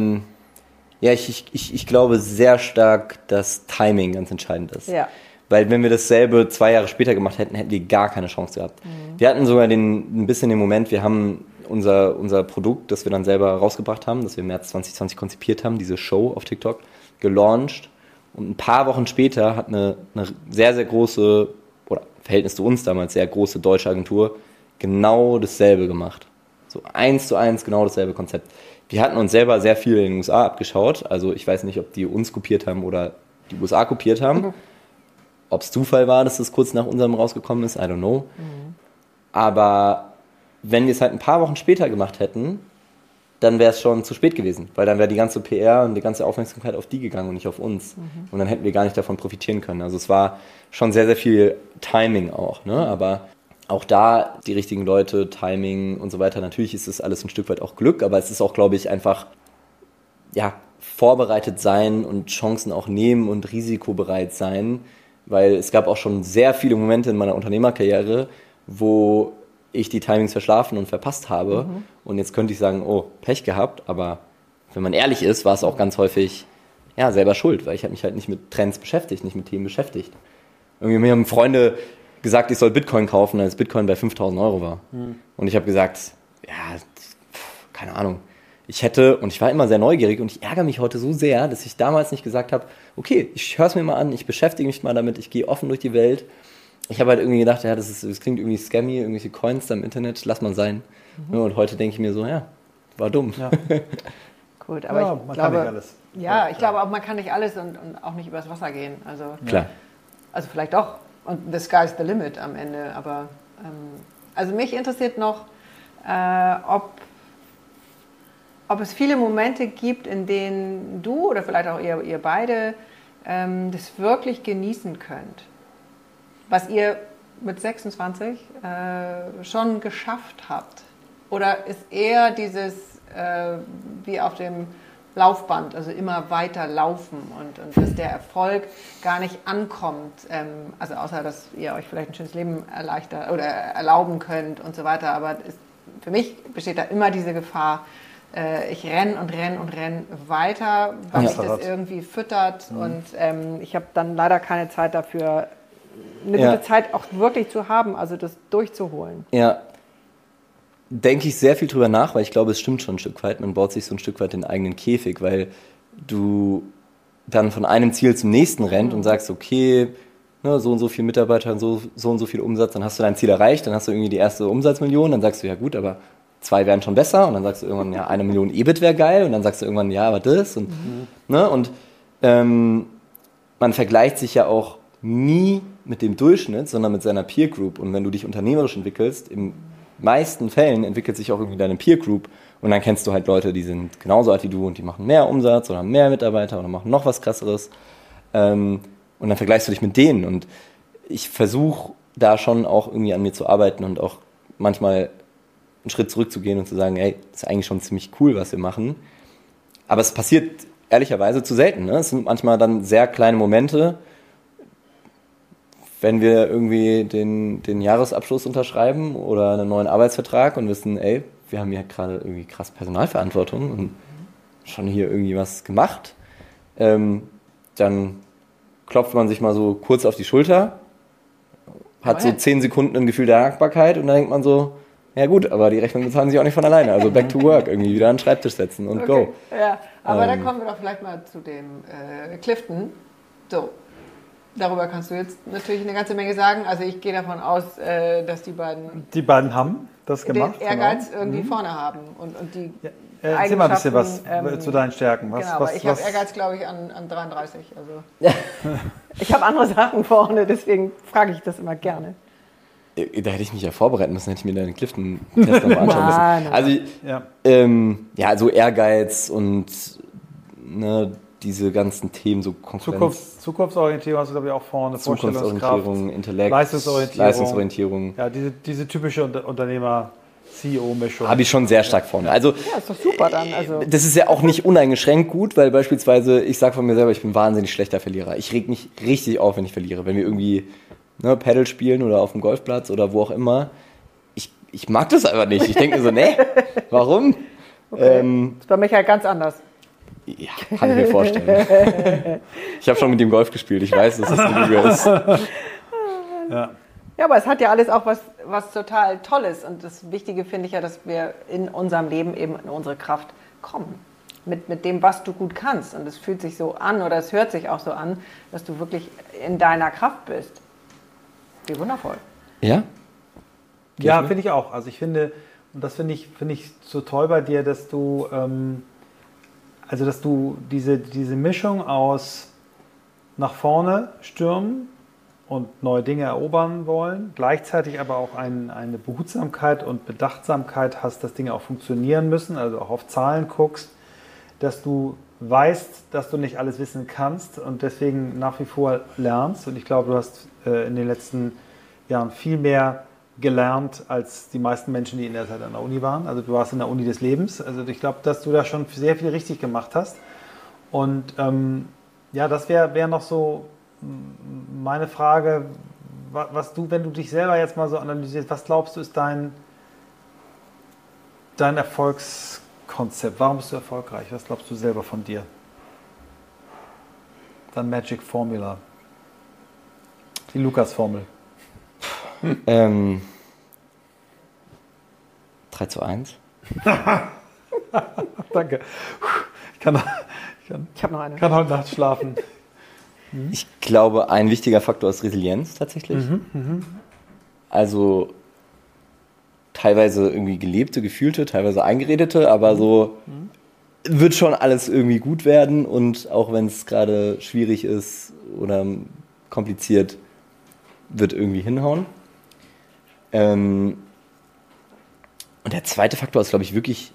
Ich glaube sehr stark, dass Timing ganz entscheidend ist. Ja. Weil wenn wir dasselbe 2 Jahre später gemacht hätten, hätten wir gar keine Chance gehabt. Wir hatten sogar ein bisschen den Moment, wir haben unser Produkt, das wir dann selber rausgebracht haben, das wir im März 2020 konzipiert haben, diese Show auf TikTok, gelauncht. Und ein paar Wochen später hat eine sehr, sehr große, oder Verhältnis zu uns damals, sehr große deutsche Agentur genau dasselbe gemacht. So 1:1 genau dasselbe Konzept. Wir hatten uns selber sehr viel in den USA abgeschaut. Also ich weiß nicht, ob die uns kopiert haben oder die USA kopiert haben. Ob es Zufall war, dass das kurz nach unserem rausgekommen ist, I don't know. Aber wenn wir es halt ein paar Wochen später gemacht hätten, dann wäre es schon zu spät gewesen. Weil dann wäre die ganze PR und die ganze Aufmerksamkeit auf die gegangen und nicht auf uns. Und dann hätten wir gar nicht davon profitieren können. Also es war schon sehr, sehr viel Timing auch. Ne? Aber auch da die richtigen Leute, Timing und so weiter. Natürlich ist es alles ein Stück weit auch Glück, aber es ist auch, glaube ich, einfach vorbereitet sein und Chancen auch nehmen und risikobereit sein. Weil es gab auch schon sehr viele Momente in meiner Unternehmerkarriere, wo ich die Timings verschlafen und verpasst habe. Und jetzt könnte ich sagen, oh, Pech gehabt. Aber wenn man ehrlich ist, war es auch ganz häufig selber schuld, weil ich habe mich halt nicht mit Trends beschäftigt, nicht mit Themen beschäftigt. Irgendwie mir haben Freunde gesagt, ich soll Bitcoin kaufen, als Bitcoin bei 5.000 Euro war. Und ich habe gesagt, keine Ahnung. Ich war immer sehr neugierig und ich ärgere mich heute so sehr, dass ich damals nicht gesagt habe, okay, ich höre es mir mal an, ich beschäftige mich mal damit, ich gehe offen durch die Welt. Ich habe halt irgendwie gedacht, das klingt irgendwie scammy, irgendwelche Coins da im Internet, lass mal sein. Und heute denke ich mir so, war dumm. Ja. Gut, aber man kann nicht alles. Ja, ich glaube auch, man kann nicht alles und auch nicht übers Wasser gehen. Also, Klar. Also vielleicht doch. Und the sky's the limit am Ende. Aber also mich interessiert noch, ob es viele Momente gibt, in denen du oder vielleicht auch ihr beide das wirklich genießen könnt. Was ihr mit 26 schon geschafft habt. Oder ist eher dieses wie auf dem Laufband, also immer weiter laufen und dass der Erfolg gar nicht ankommt, also außer, dass ihr euch vielleicht ein schönes Leben erleichtert oder erlauben könnt und so weiter, aber für mich besteht da immer diese Gefahr, ich renn weiter, weil mich das irgendwie füttert und ich habe dann leider keine Zeit dafür, eine gute Zeit auch wirklich zu haben, also das durchzuholen. Ja, denke ich sehr viel drüber nach, weil ich glaube, es stimmt schon ein Stück weit. Man baut sich so ein Stück weit den eigenen Käfig, weil du dann von einem Ziel zum nächsten rennt und sagst, okay, so und so viele Mitarbeiter, so und so viel Umsatz, dann hast du dein Ziel erreicht, dann hast du irgendwie die erste Umsatzmillion, dann sagst du, ja gut, aber 2 wären schon besser und dann sagst du irgendwann, 1 Million EBIT wäre geil und dann sagst du irgendwann, aber das und man vergleicht sich ja auch nie mit dem Durchschnitt, sondern mit seiner Peer Group und wenn du dich unternehmerisch entwickelst, im meisten Fällen entwickelt sich auch irgendwie deine Peer Group und dann kennst du halt Leute, die sind genauso alt wie du und die machen mehr Umsatz oder haben mehr Mitarbeiter oder machen noch was Krasseres und dann vergleichst du dich mit denen und ich versuche da schon auch irgendwie an mir zu arbeiten und auch manchmal einen Schritt zurückzugehen und zu sagen, ey, das ist eigentlich schon ziemlich cool, was wir machen, aber es passiert ehrlicherweise zu selten, ne? Es sind manchmal dann sehr kleine Momente, wenn wir irgendwie den Jahresabschluss unterschreiben oder einen neuen Arbeitsvertrag und wissen, ey, wir haben hier gerade irgendwie krass Personalverantwortung und schon hier irgendwie was gemacht, dann klopft man sich mal so kurz auf die Schulter, hat so 10 Sekunden ein Gefühl der Dankbarkeit und dann denkt man so, ja gut, aber die Rechnungen bezahlen sich auch nicht von alleine, also back to work, irgendwie wieder an den Schreibtisch setzen und go. Ja, aber dann kommen wir doch vielleicht mal zu dem Clifton. So. Darüber kannst du jetzt natürlich eine ganze Menge sagen. Also ich gehe davon aus, dass die beiden haben das gemacht. Den Ehrgeiz irgendwie vorne haben und die erzähl mal ein bisschen was zu deinen Stärken. Aber ich habe Ehrgeiz, glaube ich, an 33. Also ich habe andere Sachen vorne, deswegen frage ich das immer gerne. Da hätte ich mich ja vorbereiten müssen, hätte ich mir deinen Clifton-Test nochmal anschauen müssen. Also, so Ehrgeiz und diese ganzen Themen, so Konkurrenz. Zukunftsorientierung hast du, glaube ich, auch vorne. Zukunftsorientierung, Intellekt, Leistungsorientierung. Ja, diese typische Unternehmer-CEO-Mischung. Habe ich schon sehr stark vorne. Also, ist doch super dann. Also. Das ist ja auch nicht uneingeschränkt gut, weil beispielsweise, ich sage von mir selber, ich bin ein wahnsinnig schlechter Verlierer. Ich reg mich richtig auf, wenn ich verliere. Wenn wir irgendwie Paddle spielen oder auf dem Golfplatz oder wo auch immer. Ich mag das einfach nicht. Ich denke mir so, nee, warum? Okay. Ist bei mich halt ganz anders. Ja, kann ich mir vorstellen. Ich habe schon mit ihm Golf gespielt. Ich weiß, dass das eine Lüge ist. Ja, aber es hat ja alles auch was total Tolles. Und das Wichtige finde ich ja, dass wir in unserem Leben eben in unsere Kraft kommen. Mit dem, was du gut kannst. Und es fühlt sich so an oder es hört sich auch so an, dass du wirklich in deiner Kraft bist. Wie wundervoll. Ja? Ja, finde ich auch. Also ich finde, Und das finde ich so toll bei dir, dass du, diese Mischung aus nach vorne stürmen und neue Dinge erobern wollen, gleichzeitig aber auch eine Behutsamkeit und Bedachtsamkeit hast, dass Dinge auch funktionieren müssen, also auch auf Zahlen guckst, dass du weißt, dass du nicht alles wissen kannst und deswegen nach wie vor lernst. Und ich glaube, du hast in den letzten Jahren viel mehr gelernt als die meisten Menschen, die in der Zeit an der Uni waren. Also du warst in der Uni des Lebens. Also ich glaube, dass du da schon sehr viel richtig gemacht hast. Und das wär noch so meine Frage, was du, wenn du dich selber jetzt mal so analysierst, was glaubst du ist dein Erfolgskonzept? Warum bist du erfolgreich? Was glaubst du selber von dir? Dein Magic Formula. Die Lukas-Formel. 3:1. Danke. Ich habe noch eine. Kann heute Nacht schlafen. Ich glaube, ein wichtiger Faktor ist Resilienz tatsächlich. Also teilweise irgendwie gelebte, gefühlte, teilweise eingeredete, aber so wird schon alles irgendwie gut werden und auch wenn es gerade schwierig ist oder kompliziert, wird irgendwie hinhauen. Und der zweite Faktor ist, glaube ich, wirklich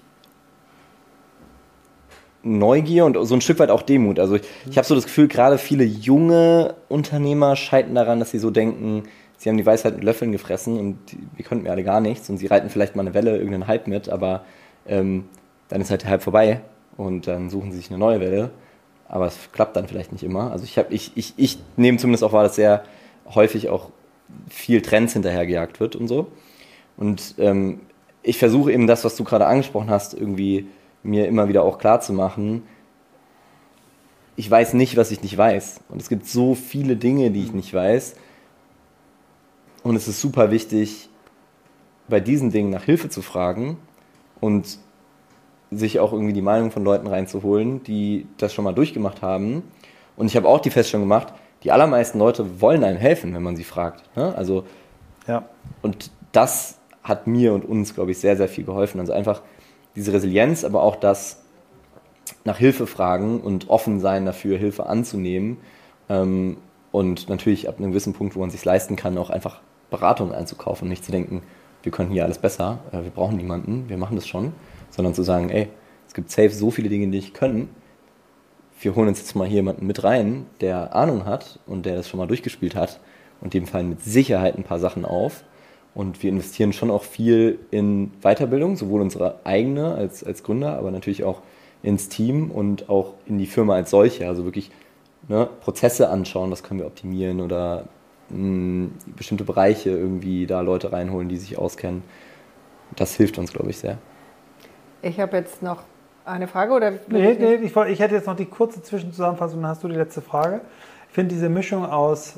Neugier und so ein Stück weit auch Demut. Also ich habe so das Gefühl, gerade viele junge Unternehmer scheitern daran, dass sie so denken, sie haben die Weisheit mit Löffeln gefressen und wir könnten mir alle gar nichts und sie reiten vielleicht mal eine Welle, irgendeinen Hype mit, aber dann ist halt der Hype vorbei und dann suchen sie sich eine neue Welle, aber es klappt dann vielleicht nicht immer. Also ich nehme zumindest auch wahr, dass sehr häufig auch viel Trends hinterhergejagt wird und so. Und ich versuche eben das, was du gerade angesprochen hast, irgendwie mir immer wieder auch klar zu machen, ich weiß nicht, was ich nicht weiß. Und es gibt so viele Dinge, die ich nicht weiß. Und es ist super wichtig, bei diesen Dingen nach Hilfe zu fragen und sich auch irgendwie die Meinung von Leuten reinzuholen, die das schon mal durchgemacht haben. Und ich habe auch die Feststellung gemacht, die allermeisten Leute wollen einem helfen, wenn man sie fragt. Ne? Also, ja. Und das hat mir und uns, glaube ich, sehr, sehr viel geholfen. Also einfach diese Resilienz, aber auch das nach Hilfe fragen und offen sein dafür, Hilfe anzunehmen. Und natürlich ab einem gewissen Punkt, wo man es sich leisten kann, auch einfach Beratung einzukaufen und nicht zu denken, wir können hier alles besser, wir brauchen niemanden, wir machen das schon, sondern zu sagen, ey, es gibt safe so viele Dinge, die ich können. Wir holen uns jetzt mal hier jemanden mit rein, der Ahnung hat und der das schon mal durchgespielt hat und dem fallen mit Sicherheit ein paar Sachen auf. Und wir investieren schon auch viel in Weiterbildung, sowohl unsere eigene als Gründer, aber natürlich auch ins Team und auch in die Firma als solche. Also wirklich Prozesse anschauen, was können wir optimieren oder bestimmte Bereiche irgendwie da Leute reinholen, die sich auskennen. Das hilft uns, glaube ich, sehr. Ich habe jetzt noch eine Frage oder? Nee, ich hätte jetzt noch die kurze Zwischenzusammenfassung, dann hast du die letzte Frage. Ich finde diese Mischung aus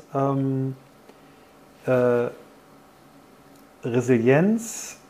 Resilienz,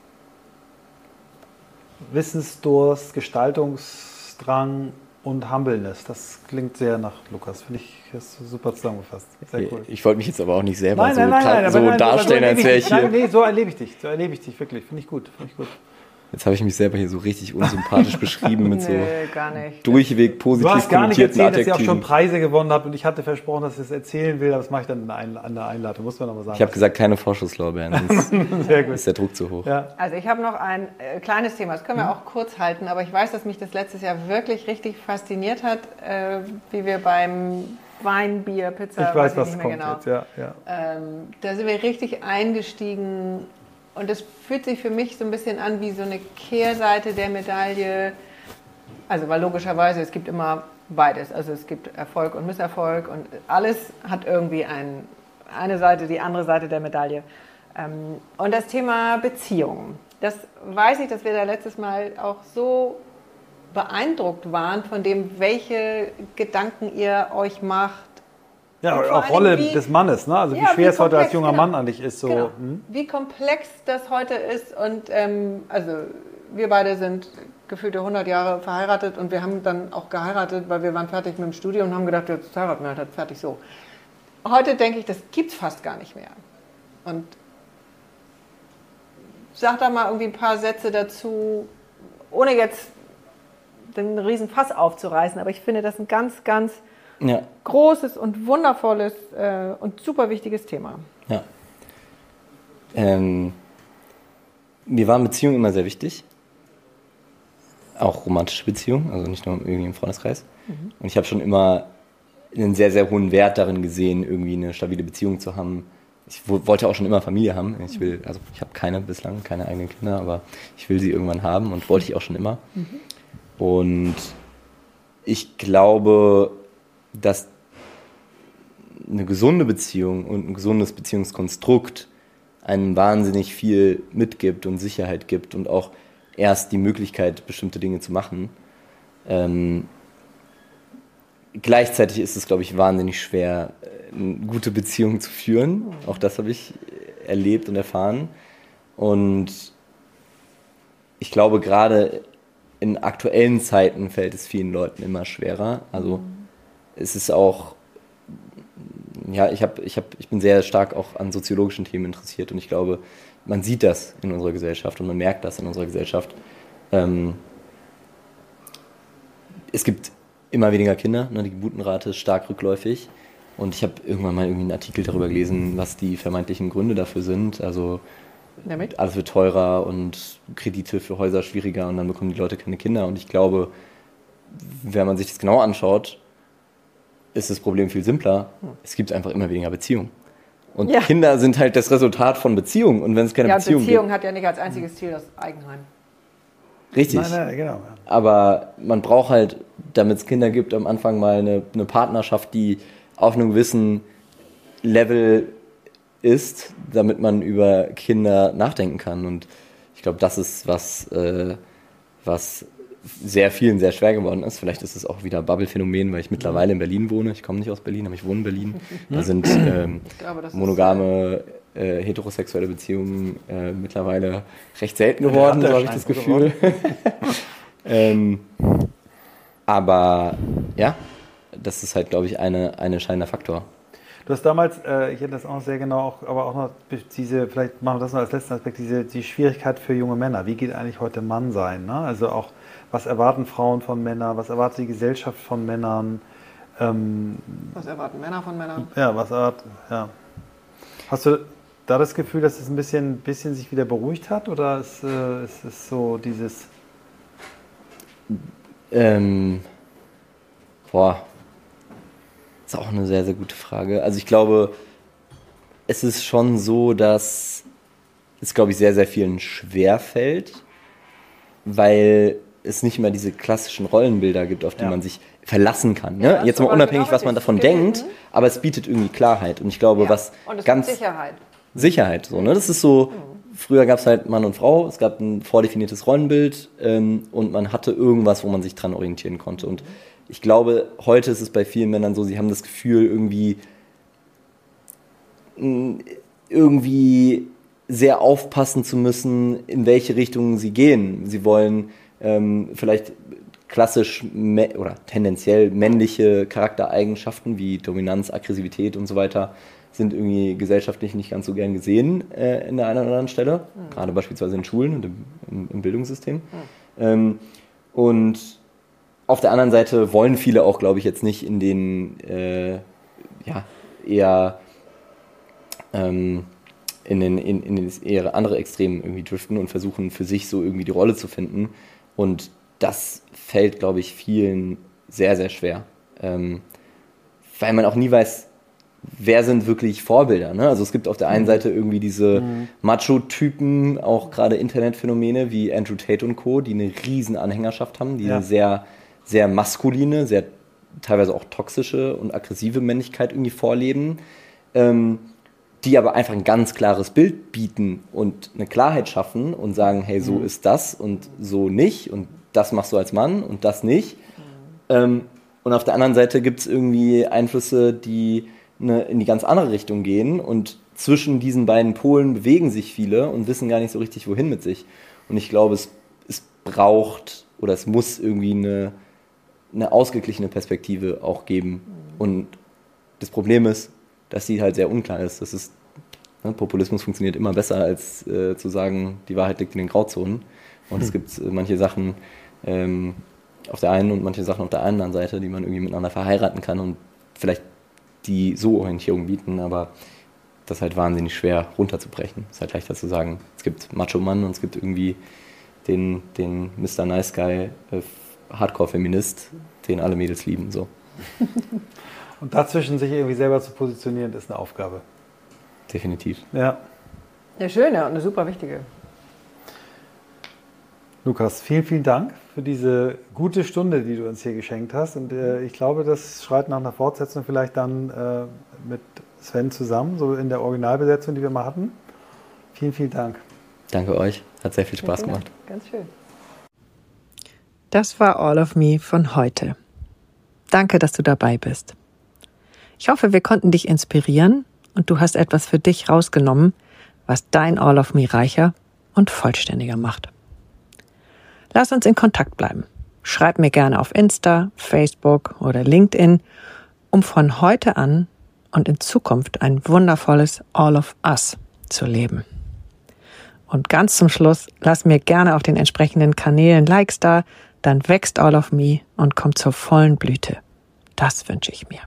Wissensdurst, Gestaltungsdrang und Humbleness. Das klingt sehr nach Lukas. Finde ich, hast du super zusammengefasst. Sehr cool. Ich wollte mich jetzt aber auch nicht selber nein, darstellen, als wäre ich hier. Nee, so erlebe ich dich. So erlebe ich dich wirklich. Finde ich gut. Jetzt habe ich mich selber hier so richtig unsympathisch beschrieben mit so gar nicht. Durchweg positiv kommentierten Adjektiven. Du hast gar nicht erzählt, dass ihr auch schon Preise gewonnen habt und ich hatte versprochen, dass ich es erzählen will, aber das mache ich dann an der Einladung, muss man nochmal sagen. Ich habe gesagt, keine Vorschusslorbeeren, sonst ist der Druck zu hoch. Ja. Also ich habe noch ein kleines Thema, das können wir auch kurz halten, aber ich weiß, dass mich das letztes Jahr wirklich richtig fasziniert hat, wie wir beim Wein, Bier, Pizza, ich weiß, was nicht kommt mehr genau. Jetzt, ja. Da sind wir richtig eingestiegen. Und das fühlt sich für mich so ein bisschen an wie so eine Kehrseite der Medaille. Also, weil logischerweise, es gibt immer beides. Also es gibt Erfolg und Misserfolg und alles hat irgendwie eine Seite, die andere Seite der Medaille. Und das Thema Beziehungen. Das weiß ich, dass wir da letztes Mal auch so beeindruckt waren von dem, welche Gedanken ihr euch macht. Ja, auch Rolle des Mannes, ne? Also wie schwer es heute als junger Mann eigentlich ist. So. Genau. Wie komplex das heute ist und also wir beide sind gefühlte 100 Jahre verheiratet und wir haben dann auch geheiratet, weil wir waren fertig mit dem Studium und haben gedacht, jetzt heiraten wir halt fertig so. Heute denke ich, das gibt es fast gar nicht mehr. Und sag da mal irgendwie ein paar Sätze dazu, ohne jetzt den riesen Fass aufzureißen, aber ich finde das ein ganz, ganz großes und wundervolles und super wichtiges Thema. Ja. Mir waren Beziehungen immer sehr wichtig. Auch romantische Beziehungen, also nicht nur irgendwie im Freundeskreis. Und ich habe schon immer einen sehr, sehr hohen Wert darin gesehen, irgendwie eine stabile Beziehung zu haben. Ich wollte auch schon immer Familie haben. Ich habe bislang keine eigenen Kinder, aber ich will sie irgendwann haben und wollte ich auch schon immer. Und ich glaube, dass eine gesunde Beziehung und ein gesundes Beziehungskonstrukt einem wahnsinnig viel mitgibt und Sicherheit gibt und auch erst die Möglichkeit, bestimmte Dinge zu machen. Gleichzeitig ist es, glaube ich, wahnsinnig schwer, eine gute Beziehung zu führen. Auch das habe ich erlebt und erfahren. Und ich glaube, gerade in aktuellen Zeiten fällt es vielen Leuten immer schwerer. Also es ist auch, ich bin sehr stark auch an soziologischen Themen interessiert und ich glaube, man sieht das in unserer Gesellschaft und man merkt das in unserer Gesellschaft. Es gibt immer weniger Kinder, die Geburtenrate ist stark rückläufig und ich habe irgendwann mal irgendwie einen Artikel darüber gelesen, was die vermeintlichen Gründe dafür sind. Also alles wird teurer und Kredite für Häuser schwieriger und dann bekommen die Leute keine Kinder und ich glaube, wenn man sich das genau anschaut, ist das Problem viel simpler. Es gibt einfach immer weniger Beziehungen. Und Kinder sind halt das Resultat von Beziehungen. Und wenn es keine Beziehung gibt... Beziehung hat ja nicht als einziges Ziel das Eigenheim. Richtig. Nein, genau. Ja. Aber man braucht halt, damit es Kinder gibt, am Anfang mal eine Partnerschaft, die auf einem gewissen Level ist, damit man über Kinder nachdenken kann. Und ich glaube, das ist was sehr vielen sehr schwer geworden ist. Vielleicht ist es auch wieder Bubble-Phänomen, weil ich mittlerweile in Berlin wohne. Ich komme nicht aus Berlin, aber ich wohne in Berlin. Da sind monogame, heterosexuelle Beziehungen mittlerweile recht selten geworden, so habe ich das Gefühl. Aber ja, das ist halt, glaube ich, ein entscheidender Faktor. Du hast damals, ich hätte das auch noch sehr genau, aber auch noch vielleicht machen wir das noch als letzten Aspekt, die Schwierigkeit für junge Männer. Wie geht eigentlich heute Mann sein? Ne? Also auch, was erwarten Frauen von Männern? Was erwartet die Gesellschaft von Männern? Was erwarten Männer von Männern? Ja. Hast du da das Gefühl, dass es ein bisschen sich wieder beruhigt hat? Oder ist es so dieses... Das ist auch eine sehr, sehr gute Frage. Also ich glaube, es ist schon so, dass es, glaube ich, sehr, sehr vielen schwerfällt, weil es nicht mehr diese klassischen Rollenbilder gibt, auf die man sich verlassen kann. Ne? Ja, jetzt mal unabhängig, was man davon denkt, aber es bietet irgendwie Klarheit. Und ich glaube, was und es ganz... gibt Sicherheit. So, ne? Das ist so, früher gab es halt Mann und Frau, es gab ein vordefiniertes Rollenbild und man hatte irgendwas, wo man sich dran orientieren konnte. Und ich glaube, heute ist es bei vielen Männern so, sie haben das Gefühl, irgendwie sehr aufpassen zu müssen, in welche Richtung sie gehen. Sie wollen vielleicht klassisch oder tendenziell männliche Charaktereigenschaften wie Dominanz, Aggressivität und so weiter sind irgendwie gesellschaftlich nicht ganz so gern gesehen in der einen oder anderen Stelle, gerade beispielsweise in Schulen und im Bildungssystem. Und auf der anderen Seite wollen viele auch, glaube ich, jetzt nicht in den eher in das eher andere Extrem irgendwie driften und versuchen für sich so irgendwie die Rolle zu finden. Und das fällt, glaube ich, vielen sehr, sehr schwer. Weil man auch nie weiß, wer sind wirklich Vorbilder. Ne? Also es gibt auf der einen Seite irgendwie diese Macho-Typen, auch gerade Internetphänomene wie Andrew Tate und Co., die eine riesen Anhängerschaft haben, die eine sehr, sehr maskuline, sehr teilweise auch toxische und aggressive Männlichkeit irgendwie vorleben, die aber einfach ein ganz klares Bild bieten und eine Klarheit schaffen und sagen, hey, so ist das und so nicht und das machst du als Mann und das nicht. Und auf der anderen Seite gibt es irgendwie Einflüsse, die in die ganz andere Richtung gehen und zwischen diesen beiden Polen bewegen sich viele und wissen gar nicht so richtig, wohin mit sich. Und ich glaube, es braucht oder es muss irgendwie eine ausgeglichene Perspektive auch geben. Und das Problem ist, dass sie halt sehr unklar ist. Das ist Populismus funktioniert immer besser, als zu sagen, die Wahrheit liegt in den Grauzonen. Und es gibt manche Sachen auf der einen und manche Sachen auf der anderen Seite, die man irgendwie miteinander verheiraten kann und vielleicht die so Orientierung bieten, aber das ist halt wahnsinnig schwer runterzubrechen. Es ist halt leichter zu sagen, es gibt Macho-Mann und es gibt irgendwie den Mr. Nice Guy, Hardcore-Feminist, den alle Mädels lieben. So. Und dazwischen sich irgendwie selber zu positionieren, ist eine Aufgabe. Definitiv. Ja. Eine schöne und eine super wichtige. Lukas, vielen, vielen Dank für diese gute Stunde, die du uns hier geschenkt hast. Und ich glaube, das schreit nach einer Fortsetzung vielleicht dann mit Sven zusammen, so in der Originalbesetzung, die wir mal hatten. Vielen, vielen Dank. Danke euch. Hat sehr viel Spaß gemacht. Ganz schön. Das war All of Me von heute. Danke, dass du dabei bist. Ich hoffe, wir konnten dich inspirieren und du hast etwas für dich rausgenommen, was dein All of Me reicher und vollständiger macht. Lass uns in Kontakt bleiben. Schreib mir gerne auf Insta, Facebook oder LinkedIn, um von heute an und in Zukunft ein wundervolles All of Us zu leben. Und ganz zum Schluss, lass mir gerne auf den entsprechenden Kanälen Likes da, dann wächst All of Me und kommt zur vollen Blüte. Das wünsche ich mir.